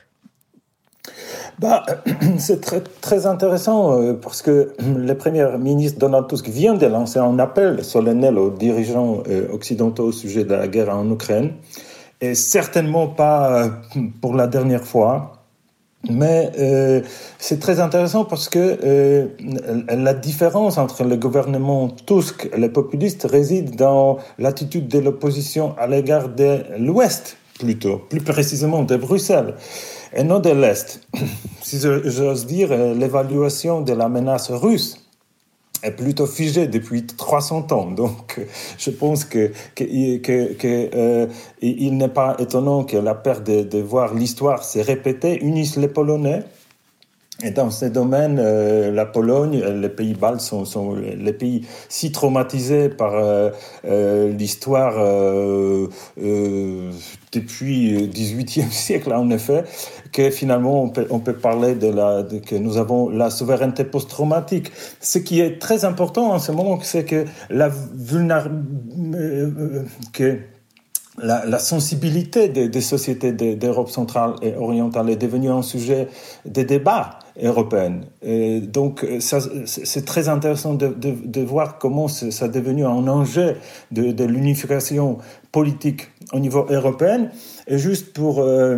Bah, c'est très, très intéressant euh, parce que le Premier ministre Donald Tusk vient de lancer un appel solennel aux dirigeants euh, occidentaux au sujet de la guerre en Ukraine, et certainement pas euh, pour la dernière fois. Mais euh, c'est très intéressant parce que euh, la différence entre le gouvernement Tusk et les populistes réside dans l'attitude de l'opposition à l'égard de l'Ouest, plutôt, plus précisément de Bruxelles, et non de l'Est. Si j'ose dire, l'évaluation de la menace russe est plutôt figée depuis trois cents ans. Donc, je pense que, que, que, que euh, il n'est pas étonnant que la peur de, de voir l'histoire se répéter unisse les Polonais. Et dans ces domaines, euh, la Pologne, les pays baltes sont, sont les pays si traumatisés par euh, euh, l'histoire euh, euh, depuis le dix-huitième siècle, en effet, que finalement on peut, on peut parler de la, de, que nous avons la souveraineté post-traumatique. Ce qui est très important en ce moment, c'est que la vulnérabilité, euh, que La, la sensibilité des, des sociétés de, d'Europe centrale et orientale est devenue un sujet de débat européen. Et donc, ça, c'est très intéressant de, de, de voir comment ça est devenu un enjeu de, de l'unification politique au niveau européen. Et juste pour euh,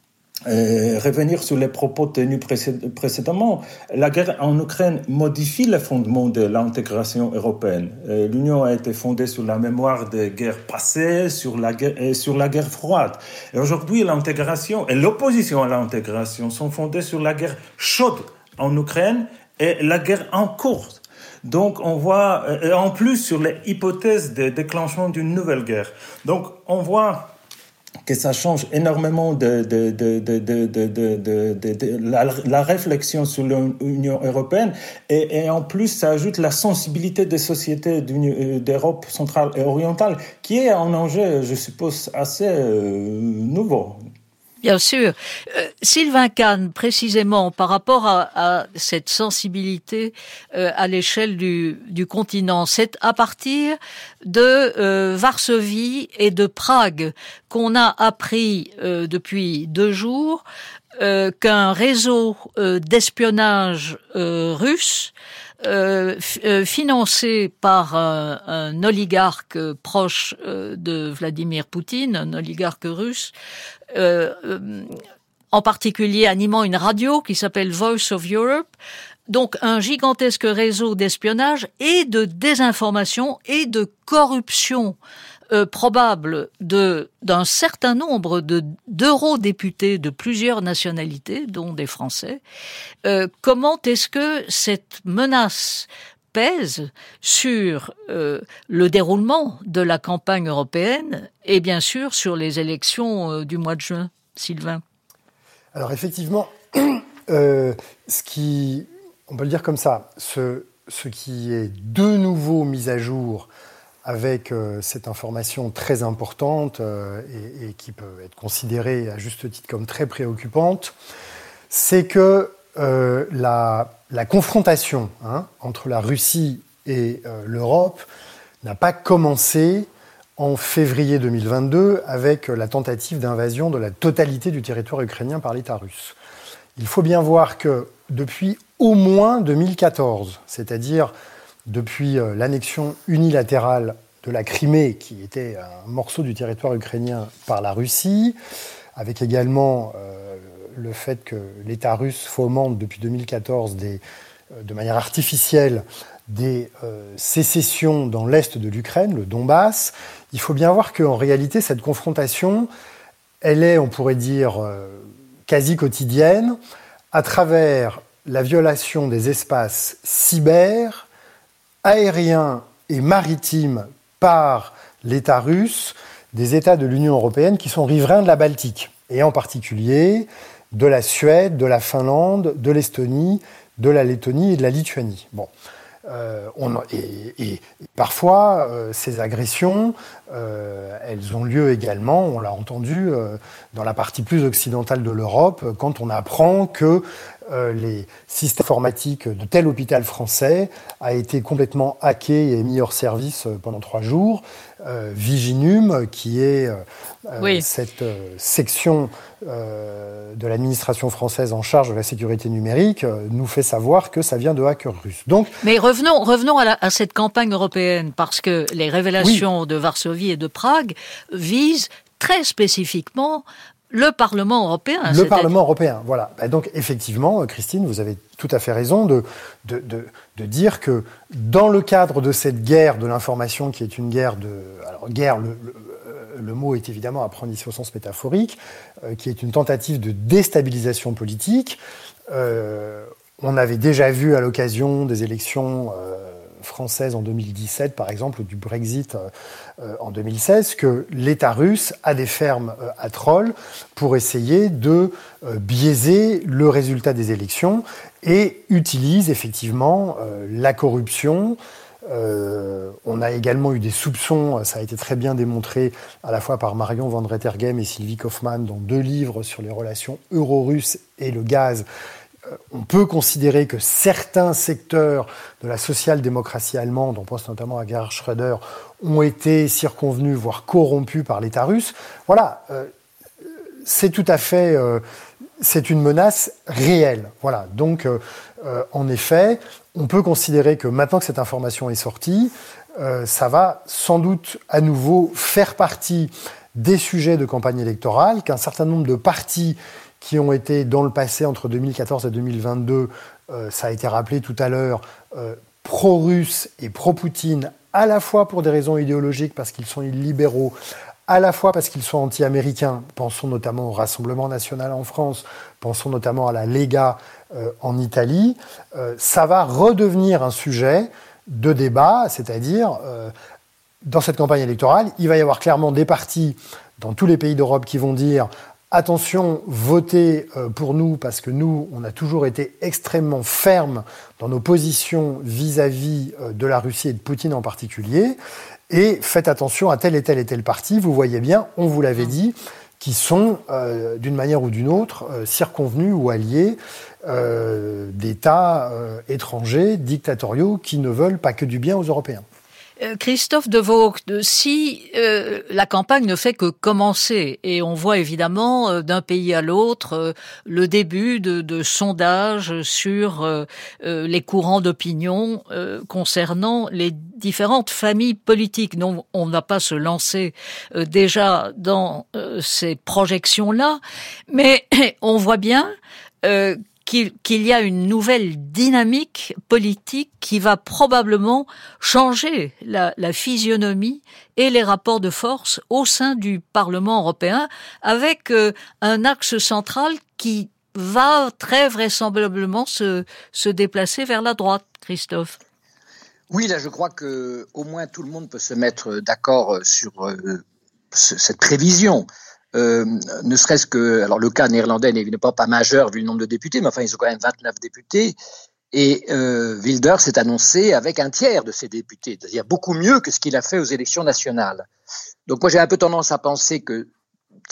euh, revenir sur les propos tenus précéd- précédemment, la guerre en Ukraine modifie les fondements de l'intégration européenne. Euh, L'Union a été fondée sur la mémoire des guerres passées, sur la guerre, et sur la guerre froide. Et aujourd'hui, l'intégration et l'opposition à l'intégration sont fondées sur la guerre chaude en Ukraine et la guerre en cours. Donc, on voit, et en plus, sur les hypothèses de déclenchement d'une nouvelle guerre. Donc, on voit que ça change énormément de, de, de, de, de, de, de, de, de, de la, la réflexion sur l'Union européenne, et, et en plus ça ajoute la sensibilité des sociétés d'Europe centrale et orientale, qui est un enjeu, je suppose, assez euh, nouveau. Bien sûr. Euh, Sylvain Kahn, précisément, par rapport à, à cette sensibilité euh, à l'échelle du, du continent, c'est à partir de euh, Varsovie et de Prague qu'on a appris euh, depuis deux jours euh, qu'un réseau euh, d'espionnage euh, russe Euh, f- euh, financé par un, un oligarque proche euh, de Vladimir Poutine, un oligarque russe, euh, euh, en particulier animant une radio qui s'appelle Voice of Europe. Donc un gigantesque réseau d'espionnage et de désinformation et de corruption euh, probable de d'un certain nombre de d'eurodéputés de plusieurs nationalités, dont des Français. Euh, comment est-ce que cette menace pèse sur euh, le déroulement de la campagne européenne et bien sûr sur les élections euh, du mois de juin, Sylvain? Alors effectivement, euh, ce qui, on peut le dire comme ça, ce, ce qui est de nouveau mis à jour avec euh, cette information très importante euh, et, et qui peut être considérée à juste titre comme très préoccupante, c'est que euh, la, la confrontation hein, entre la Russie et euh, l'Europe n'a pas commencé en février deux mille vingt-deux avec la tentative d'invasion de la totalité du territoire ukrainien par l'État russe. Il faut bien voir que depuis au moins deux mille quatorze, c'est-à-dire depuis euh, l'annexion unilatérale de la Crimée, qui était un morceau du territoire ukrainien par la Russie, avec également euh, le fait que l'État russe fomente depuis deux mille quatorze des, euh, de manière artificielle des euh, sécessions dans l'est de l'Ukraine, le Donbass. Il faut bien voir qu'en réalité, cette confrontation, elle est, on pourrait dire, euh, quasi quotidienne, à travers la violation des espaces cyber, aériens et maritimes par l'État russe, des États de l'Union européenne qui sont riverains de la Baltique, et en particulier de la Suède, de la Finlande, de l'Estonie, de la Lettonie et de la Lituanie. Bon. Euh, on, et, et parfois, euh, ces agressions, euh, elles ont lieu également, on l'a entendu, euh, dans la partie plus occidentale de l'Europe, quand on apprend que euh, les systèmes informatiques de tel hôpital français a été complètement hacké et mis hors service pendant trois jours. Euh, Viginum, qui est euh, oui. cette euh, section euh, de l'administration française en charge de la sécurité numérique, euh, nous fait savoir que ça vient de hackers russes. Donc, mais revenons, revenons à, la, à cette campagne européenne, parce que les révélations oui. de Varsovie et de Prague visent très spécifiquement le Parlement européen. Le Parlement européen, voilà. Bah donc, effectivement, Christine, vous avez tout à fait raison de, de, de, de dire que dans le cadre de cette guerre de l'information, qui est une guerre de... Alors, guerre, le, le, le mot est évidemment à prendre ici au sens métaphorique, euh, qui est une tentative de déstabilisation politique. Euh, on avait déjà vu à l'occasion des élections euh, françaises en deux mille dix-sept, par exemple, ou du Brexit euh, en deux mille seize, que l'État russe a des fermes euh, à trolls pour essayer de euh, biaiser le résultat des élections et utilise effectivement euh, la corruption. Euh, on a également eu des soupçons, ça a été très bien démontré à la fois par Marion Van Rettergem et Sylvie Kaufmann dans deux livres sur les relations euro-russes et le gaz. On peut considérer que certains secteurs de la social-démocratie allemande, on pense notamment à Gerhard Schröder, ont été circonvenus, voire corrompus par l'État russe. Voilà, euh, c'est tout à fait, euh, c'est une menace réelle. Voilà, donc euh, euh, en effet, on peut considérer que maintenant que cette information est sortie, euh, ça va sans doute à nouveau faire partie des sujets de campagne électorale, qu'un certain nombre de partis qui ont été dans le passé, entre deux mille quatorze et deux mille vingt-deux, euh, ça a été rappelé tout à l'heure, euh, pro-russes et pro-Poutine, à la fois pour des raisons idéologiques, parce qu'ils sont illibéraux, à la fois parce qu'ils sont anti-américains. Pensons notamment au Rassemblement national en France, pensons notamment à la Lega euh, en Italie. Euh, ça va redevenir un sujet de débat, c'est-à-dire, euh, dans cette campagne électorale, il va y avoir clairement des partis dans tous les pays d'Europe qui vont dire attention, votez pour nous, parce que nous, on a toujours été extrêmement fermes dans nos positions vis-à-vis de la Russie et de Poutine en particulier. Et faites attention à tel et tel et tel parti, vous voyez bien, on vous l'avait dit, qui sont, euh, d'une manière ou d'une autre, euh, circonvenus ou alliés euh, d'États euh, étrangers, dictatoriaux, qui ne veulent pas que du bien aux Européens. Christophe de Vogt, si euh, la campagne ne fait que commencer, et on voit évidemment euh, d'un pays à l'autre euh, le début de, de sondages sur euh, euh, les courants d'opinion euh, concernant les différentes familles politiques. Non, on ne va pas se lancer euh, déjà dans euh, ces projections-là, mais on voit bien euh, Qu'il, qu'il y a une nouvelle dynamique politique qui va probablement changer la, la physionomie et les rapports de force au sein du Parlement européen, avec euh, un axe central qui va très vraisemblablement se, se déplacer vers la droite, Christophe. Oui, là je crois que au moins tout le monde peut se mettre d'accord sur euh, ce, cette prévision. Euh, ne serait-ce que, alors le cas néerlandais n'est évidemment pas majeur vu le nombre de députés, mais enfin ils ont quand même vingt-neuf députés, et euh, Wilders s'est annoncé avec un tiers de ses députés, c'est-à-dire beaucoup mieux que ce qu'il a fait aux élections nationales. Donc moi j'ai un peu tendance à penser que si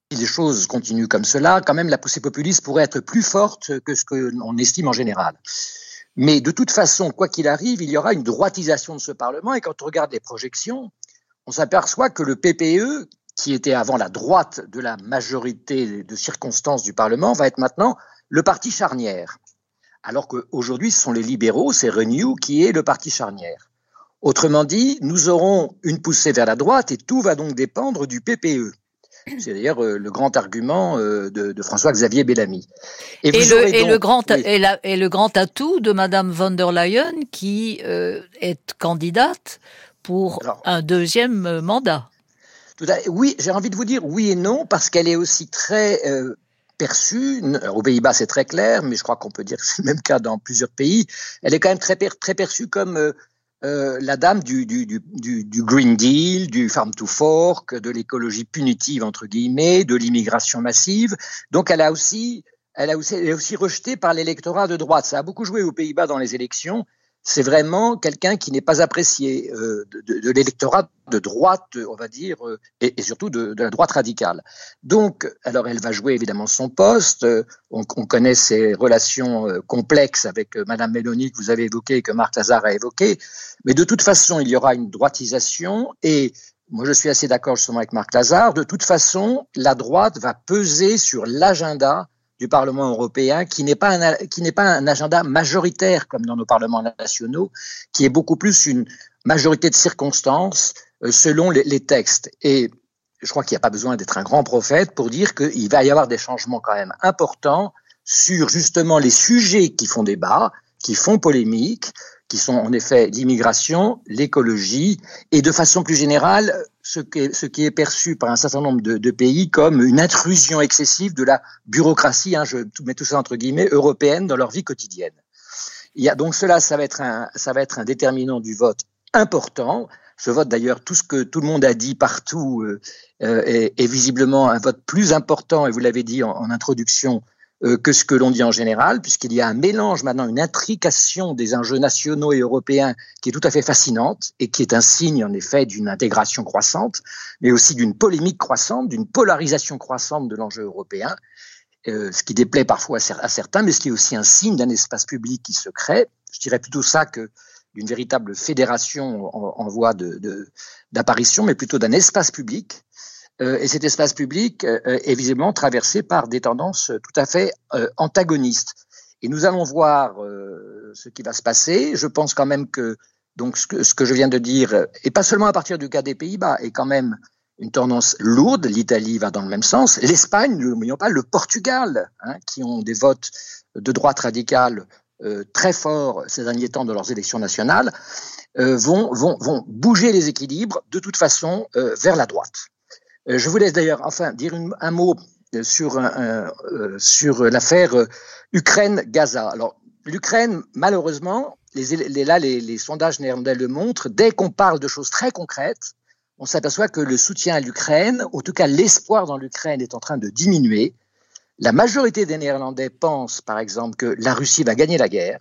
les choses continuent comme cela, quand même la poussée populiste pourrait être plus forte que ce qu'on estime en général. Mais de toute façon, quoi qu'il arrive, il y aura une droitisation de ce Parlement, et quand on regarde les projections, on s'aperçoit que le P P E, qui était avant la droite de la majorité de circonstances du Parlement, va être maintenant le parti charnière. Alors qu'aujourd'hui, ce sont les libéraux, c'est Renew qui est le parti charnière. Autrement dit, nous aurons une poussée vers la droite et tout va donc dépendre du P P E. C'est d'ailleurs euh, le grand argument euh, de, de François-Xavier Bellamy. Et, et, le, et, donc, le grand, oui. et, la, et le grand atout de Madame von der Leyen qui euh, est candidate pour Alors, un deuxième mandat. Tout à, oui, j'ai envie de vous dire oui et non, parce qu'elle est aussi très euh, perçue. Aux Pays-Bas, c'est très clair, mais je crois qu'on peut dire que c'est le même cas dans plusieurs pays. Elle est quand même très, très perçue comme euh, euh, la dame du, du, du, du Green Deal, du Farm to Fork, de l'écologie punitive, entre guillemets, de l'immigration massive. Donc, elle a aussi, elle a aussi, elle est aussi rejetée par l'électorat de droite. Ça a beaucoup joué aux Pays-Bas dans les élections. C'est vraiment quelqu'un qui n'est pas apprécié euh, de, de, de l'électorat de droite, on va dire, euh, et, et surtout de, de la droite radicale. Donc, alors elle va jouer évidemment son poste. Euh, on, on connaît ses relations euh, complexes avec euh, Madame Meloni que vous avez évoquées, que Marc Lazare a évoquées. Mais de toute façon, il y aura une droitisation. Et moi, je suis assez d'accord justement avec Marc Lazare. De toute façon, la droite va peser sur l'agenda du Parlement européen, qui n'est pas un, qui n'est pas un agenda majoritaire comme dans nos parlements nationaux, qui est beaucoup plus une majorité de circonstances euh, selon les, les textes. Et je crois qu'il n'y a pas besoin d'être un grand prophète pour dire qu'il va y avoir des changements quand même importants sur justement les sujets qui font débat, qui font polémique, qui sont en effet l'immigration, l'écologie et de façon plus générale ce qui est, ce qui est perçu par un certain nombre de, de pays comme une intrusion excessive de la bureaucratie, hein, je mets tout ça entre guillemets, européenne dans leur vie quotidienne. Il y a donc cela, ça va être un, ça va être un déterminant du vote important. Ce vote d'ailleurs, tout ce que tout le monde a dit partout euh, est, est visiblement un vote plus important, et vous l'avez dit en, en introduction, Euh, que ce que l'on dit en général, puisqu'il y a un mélange maintenant, une intrication des enjeux nationaux et européens qui est tout à fait fascinante et qui est un signe en effet d'une intégration croissante, mais aussi d'une polémique croissante, d'une polarisation croissante de l'enjeu européen, euh, ce qui déplaît parfois à certains, mais ce qui est aussi un signe d'un espace public qui se crée. Je dirais plutôt ça que d'une véritable fédération en, en voie de, de, d'apparition, mais plutôt d'un espace public. Euh, et cet espace public euh, est visiblement traversé par des tendances tout à fait euh, antagonistes. Et nous allons voir euh, ce qui va se passer. Je pense quand même que, donc, ce que, ce que je viens de dire, et pas seulement à partir du cas des Pays-Bas, est quand même une tendance lourde. L'Italie va dans le même sens. L'Espagne, ne l'oublions pas, le Portugal, hein, qui ont des votes de droite radicale euh, très forts ces derniers temps dans leurs élections nationales, euh, vont, vont, vont bouger les équilibres de toute façon euh, vers la droite. Je vous laisse d'ailleurs enfin dire une, un mot sur, un, euh, sur l'affaire Ukraine-Gaza. Alors, l'Ukraine, malheureusement, les, les, là, les, les sondages néerlandais le montrent, dès qu'on parle de choses très concrètes, on s'aperçoit que le soutien à l'Ukraine, en tout cas l'espoir dans l'Ukraine, est en train de diminuer. La majorité des Néerlandais pensent, par exemple, que la Russie va gagner la guerre,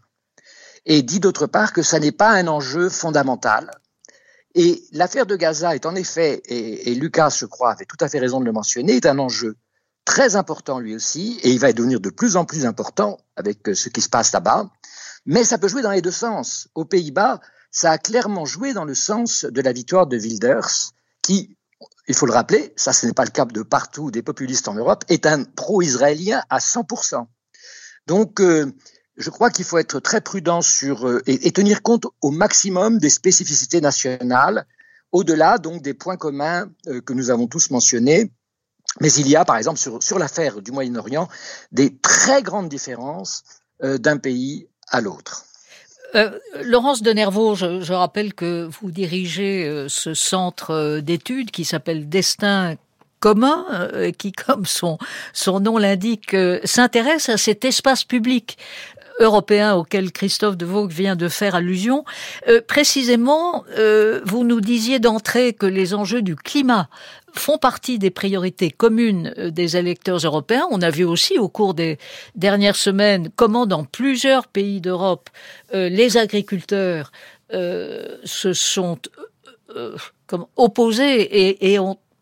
et dit d'autre part que ça n'est pas un enjeu fondamental. Et l'affaire de Gaza est en effet, et, et Lucas, je crois, avait tout à fait raison de le mentionner, est un enjeu très important lui aussi, et il va devenir de plus en plus important avec ce qui se passe là-bas. Mais ça peut jouer dans les deux sens. Aux Pays-Bas, ça a clairement joué dans le sens de la victoire de Wilders, qui, il faut le rappeler, ça ce n'est pas le cas de partout des populistes en Europe, est un pro-israélien à cent pour cent. Donc, euh, je crois qu'il faut être très prudent sur, euh, et, et tenir compte au maximum des spécificités nationales, au-delà donc des points communs euh, que nous avons tous mentionnés. Mais il y a, par exemple, sur, sur l'affaire du Moyen-Orient, des très grandes différences euh, d'un pays à l'autre. Euh, Laurence Denervaux, je, je rappelle que vous dirigez euh, ce centre d'études qui s'appelle Destin commun, euh, qui, comme son, son nom l'indique, euh, s'intéresse à cet espace public européen auquel Christophe Devoogd vient de faire allusion. Euh, précisément, euh, vous nous disiez d'entrée que les enjeux du climat font partie des priorités communes des électeurs européens. On a vu aussi au cours des dernières semaines comment dans plusieurs pays d'Europe, euh, les agriculteurs euh, se sont euh, comme opposés et, et ont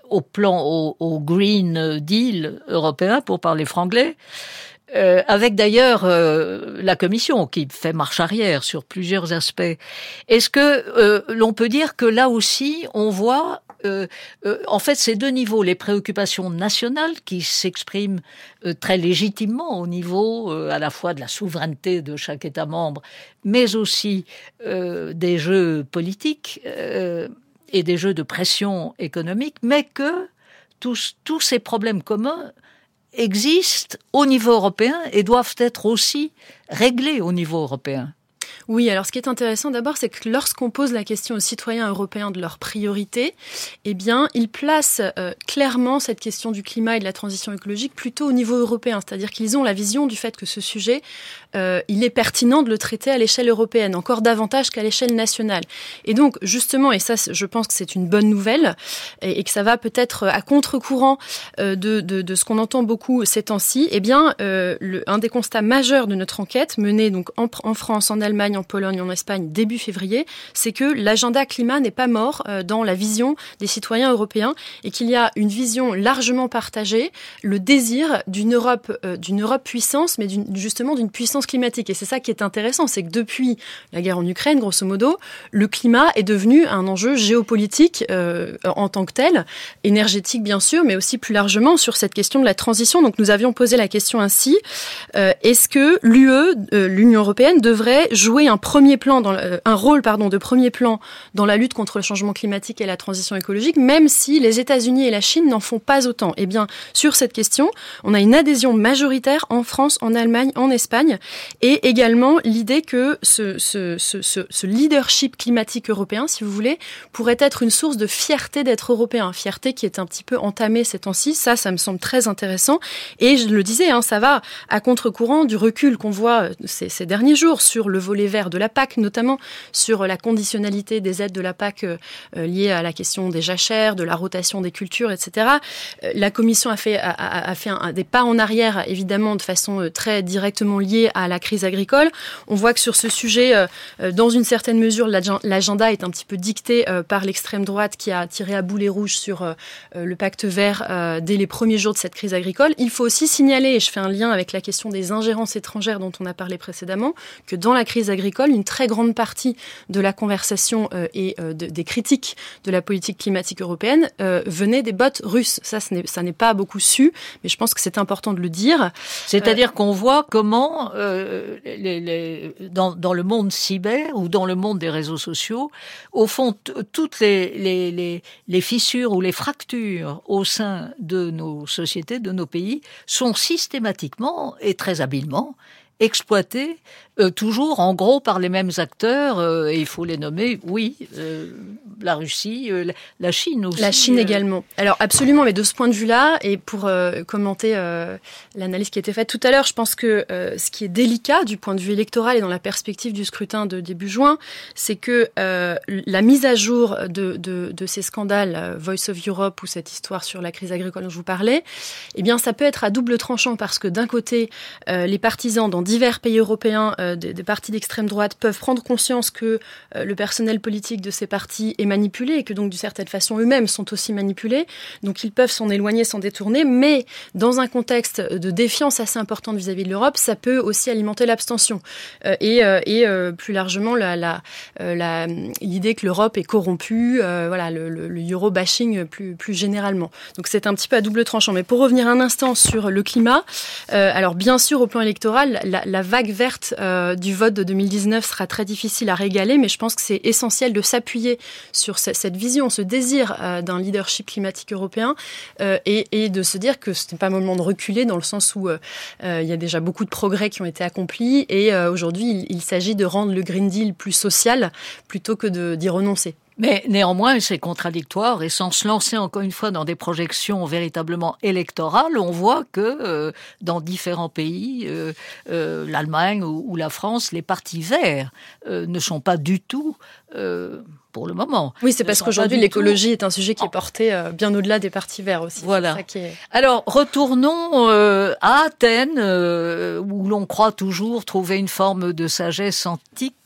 au plan, au, au Green Deal européen, pour parler franglais, euh, avec d'ailleurs euh, la Commission qui fait marche arrière sur plusieurs aspects. Est-ce que euh, l'on peut dire que là aussi, on voit Euh, euh, en fait, ces deux niveaux, les préoccupations nationales qui s'expriment euh, très légitimement au niveau euh, à la fois de la souveraineté de chaque État membre, mais aussi euh, des jeux politiques euh, et des jeux de pression économique, mais que tous, tous ces problèmes communs existent au niveau européen et doivent être aussi réglés au niveau européen. Oui, alors ce qui est intéressant d'abord, c'est que lorsqu'on pose la question aux citoyens européens de leurs priorités, eh bien, ils placent euh, clairement cette question du climat et de la transition écologique plutôt au niveau européen. C'est-à-dire qu'ils ont la vision du fait que ce sujet, euh, il est pertinent de le traiter à l'échelle européenne, encore davantage qu'à l'échelle nationale. Et donc, justement, et ça, je pense que c'est une bonne nouvelle, et, et que ça va peut-être à contre-courant euh, de, de, de ce qu'on entend beaucoup ces temps-ci, eh bien, euh, le, un des constats majeurs de notre enquête, menée donc en, en France, en Allemagne, en Pologne, en Espagne, début février, c'est que l'agenda climat n'est pas mort euh, dans la vision des citoyens européens et qu'il y a une vision largement partagée, le désir d'une Europe, euh, d'une Europe puissance, mais d'une, justement d'une puissance climatique. Et c'est ça qui est intéressant, c'est que depuis la guerre en Ukraine, grosso modo, le climat est devenu un enjeu géopolitique euh, en tant que tel, énergétique bien sûr, mais aussi plus largement sur cette question de la transition. Donc nous avions posé la question ainsi, euh, est-ce que l'U E, euh, l'Union européenne, devrait jouer un premier plan, dans le, un rôle pardon, de premier plan dans la lutte contre le changement climatique et la transition écologique, même si les États-Unis et la Chine n'en font pas autant. Eh bien, sur cette question, on a une adhésion majoritaire en France, en Allemagne, en Espagne, et également l'idée que ce, ce, ce, ce, ce leadership climatique européen, si vous voulez, pourrait être une source de fierté d'être européen, fierté qui est un petit peu entamée ces temps-ci. Ça, ça me semble très intéressant. Et je le disais, hein, ça va à contre-courant du recul qu'on voit ces, ces derniers jours sur le volet vert de la P A C, notamment sur la conditionnalité des aides de la P A C euh, liées à la question des jachères, de la rotation des cultures, et cetera. Euh, la Commission a fait, a, a fait un, des pas en arrière, évidemment, de façon très directement liée à la crise agricole. On voit que sur ce sujet, euh, dans une certaine mesure, l'agenda est un petit peu dicté euh, par l'extrême droite qui a tiré à boulet rouge sur euh, le pacte vert euh, dès les premiers jours de cette crise agricole. Il faut aussi signaler, et je fais un lien avec la question des ingérences étrangères dont on a parlé précédemment, que dans la crise agricole, une très grande partie de la conversation euh, et euh, de, des critiques de la politique climatique européenne euh, venait des bots russes. Ça, ce n'est, ça n'est pas beaucoup su, mais je pense que c'est important de le dire. C'est-à-dire euh, qu'on voit comment, euh, les, les, dans, dans le monde cyber ou dans le monde des réseaux sociaux, au fond, t- toutes les, les, les, les fissures ou les fractures au sein de nos sociétés, de nos pays, sont systématiquement et très habilement exploités, euh, toujours en gros par les mêmes acteurs, euh, et il faut les nommer, oui, euh, la Russie, euh, la Chine aussi. La Chine euh... également. Alors absolument, mais de ce point de vue-là, et pour euh, commenter euh, l'analyse qui a été faite tout à l'heure, je pense que euh, ce qui est délicat du point de vue électoral et dans la perspective du scrutin de début juin, c'est que euh, la mise à jour de, de, de ces scandales, euh, Voice of Europe ou cette histoire sur la crise agricole dont je vous parlais, eh bien ça peut être à double tranchant parce que d'un côté, euh, les partisans dans divers pays européens euh, des, des partis d'extrême droite peuvent prendre conscience que euh, le personnel politique de ces partis est manipulés et que donc d'une certaine façon eux-mêmes sont aussi manipulés, donc ils peuvent s'en éloigner, s'en détourner, mais dans un contexte de défiance assez importante vis-à-vis de l'Europe, ça peut aussi alimenter l'abstention euh, et, euh, et euh, plus largement la, la, euh, la, l'idée que l'Europe est corrompue, euh, voilà, le, le, le euro-bashing plus, plus généralement. Donc c'est un petit peu à double tranchant. Mais pour revenir un instant sur le climat, euh, alors bien sûr au plan électoral, la, la vague verte euh, du vote de deux mille dix-neuf sera très difficile à régaler, mais je pense que c'est essentiel de s'appuyer sur cette vision, ce désir euh, d'un leadership climatique européen euh, et, et de se dire que ce n'est pas un moment de reculer dans le sens où euh, euh, il y a déjà beaucoup de progrès qui ont été accomplis et euh, aujourd'hui, il, il s'agit de rendre le Green Deal plus social plutôt que de, d'y renoncer. Mais néanmoins, c'est contradictoire et sans se lancer encore une fois dans des projections véritablement électorales, on voit que euh, dans différents pays, euh, euh, l'Allemagne ou, ou la France, les partis verts euh, ne sont pas du tout, euh, pour le moment. Oui, c'est parce qu'aujourd'hui l'écologie tout... est un sujet qui est porté euh, bien au-delà des partis verts aussi. Voilà. C'est ça qui est... Alors retournons euh, à Athènes, euh, où l'on croit toujours trouver une forme de sagesse antique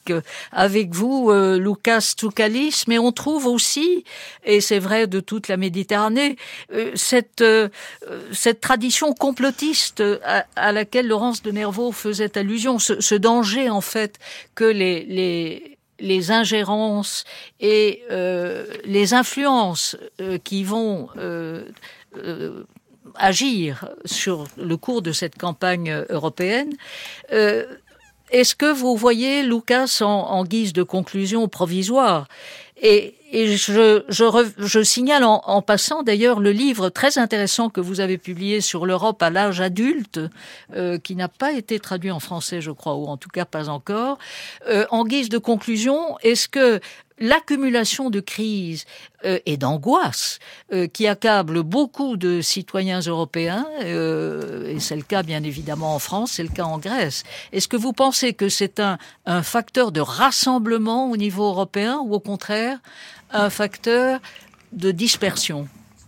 politique avec vous, euh, Loukas Tsoukalis, mais on trouve aussi, et c'est vrai de toute la Méditerranée, euh, cette, euh, cette tradition complotiste à, à laquelle Laurence de Nervaux faisait allusion, ce, ce danger en fait que les, les, les ingérences et euh, les influences euh, qui vont euh, euh, agir sur le cours de cette campagne européenne. Euh, est-ce que vous voyez, Loukas, en, en guise de conclusion provisoire, et, et je, je, je signale en, en passant d'ailleurs le livre très intéressant que vous avez publié sur l'Europe à l'âge adulte, euh, qui n'a pas été traduit en français, je crois, ou en tout cas pas encore. Euh, en guise de conclusion, est-ce que l'accumulation de crises euh, et d'angoisse euh, qui accable beaucoup de citoyens européens, euh, et c'est le cas bien évidemment en France, c'est le cas en Grèce, est-ce que vous pensez que c'est un, un facteur de rassemblement au niveau européen ou au contraire un facteur de dispersion ?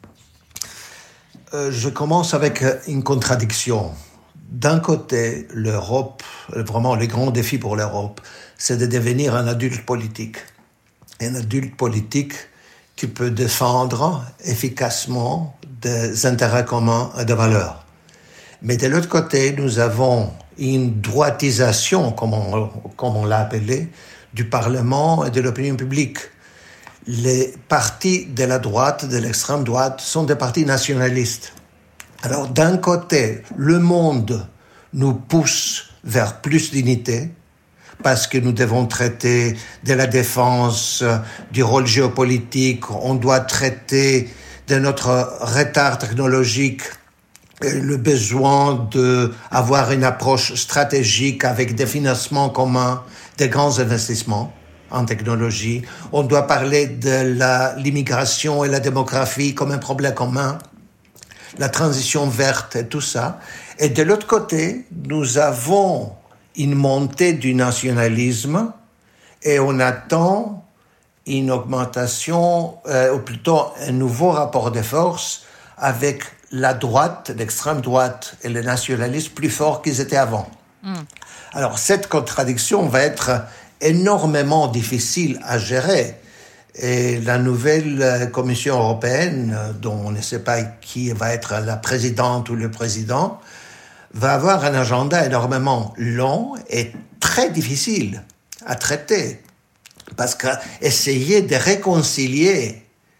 euh, Je commence avec une contradiction. D'un côté, l'Europe, vraiment le grand défi pour l'Europe, c'est de devenir un adulte politique. Un adulte politique qui peut défendre efficacement des intérêts communs et des valeurs. Mais de l'autre côté, nous avons une droitisation, comme on, comme on l'a appelé, du Parlement et de l'opinion publique. Les partis de la droite, de l'extrême droite, sont des partis nationalistes. Alors, d'un côté, le monde nous pousse vers plus d'unité, parce que nous devons traiter de la défense, du rôle géopolitique, on doit traiter de notre retard technologique, le besoin d'avoir une approche stratégique avec des financements communs, des grands investissements en technologie. On doit parler de la, l'immigration et la démographie comme un problème commun, la transition verte et tout ça. Et de l'autre côté, nous avons une montée du nationalisme et on attend une augmentation, euh, ou plutôt un nouveau rapport de force avec la droite, l'extrême droite et le nationalisme plus forts qu'ils étaient avant. Mm. Alors cette contradiction va être énormément difficile à gérer et la nouvelle Commission européenne, dont on ne sait pas qui va être la présidente ou le président, va avoir un agenda énormément long et très difficile à traiter. Parce qu'essayer de réconcilier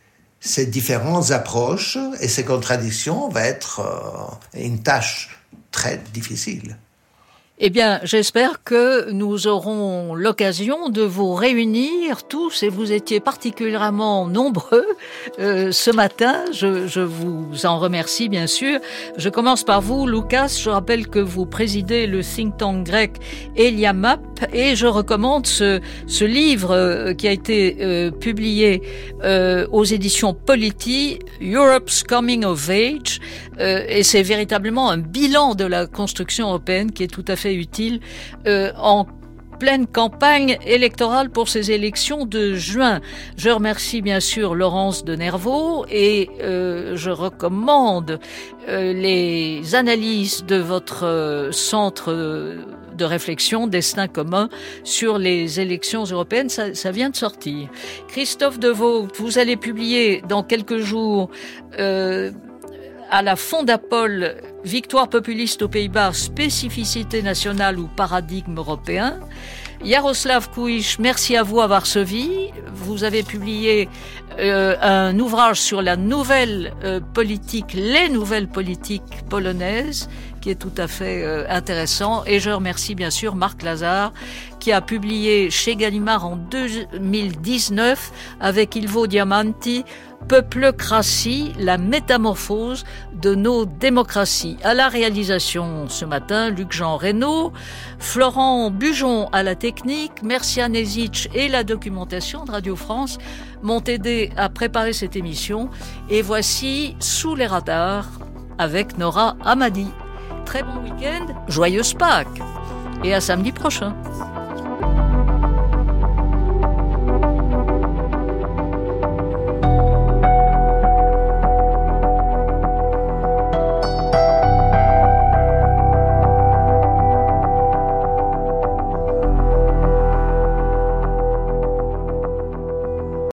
ces différentes approches et ces contradictions va être euh, une tâche très difficile. Eh bien, j'espère que nous aurons l'occasion de vous réunir tous, et vous étiez particulièrement nombreux euh, ce matin. Je, je vous en remercie, bien sûr. Je commence par vous, Loukas. Je rappelle que vous présidez le think tank grec Eliamap, et je recommande ce, ce livre euh, qui a été euh, publié euh, aux éditions Polity, Europe's Coming of Age, euh, et c'est véritablement un bilan de la construction européenne qui est tout à fait utile euh, en pleine campagne électorale pour ces élections de juin. Je remercie bien sûr Laurence de Nervaux et euh, je recommande euh, les analyses de votre euh, centre de réflexion Destin commun sur les élections européennes. Ça, ça vient de sortir. Christophe Deveau, vous allez publier dans quelques jours euh, à la Fondapol, Victoire populiste aux Pays-Bas, spécificité nationale ou paradigme européen. Jaroslav Kuiš, merci à vous à Varsovie. Vous avez publié euh, un ouvrage sur la nouvelle euh, politique, les nouvelles politiques polonaises, qui est tout à fait euh, intéressant. Et je remercie bien sûr Marc Lazare, qui a publié chez Gallimard en deux mille dix-neuf avec Ilvo Diamanti, Peuplocratie, la métamorphose de nos démocraties. À la réalisation ce matin, Luc-Jean Reynaud, Florent Bujon à la technique, Mercia Nezic et la documentation de Radio France m'ont aidé à préparer cette émission. Et voici Sous les radars avec Nora Hamadi. Très bon week-end, joyeuse Pâques et à samedi prochain.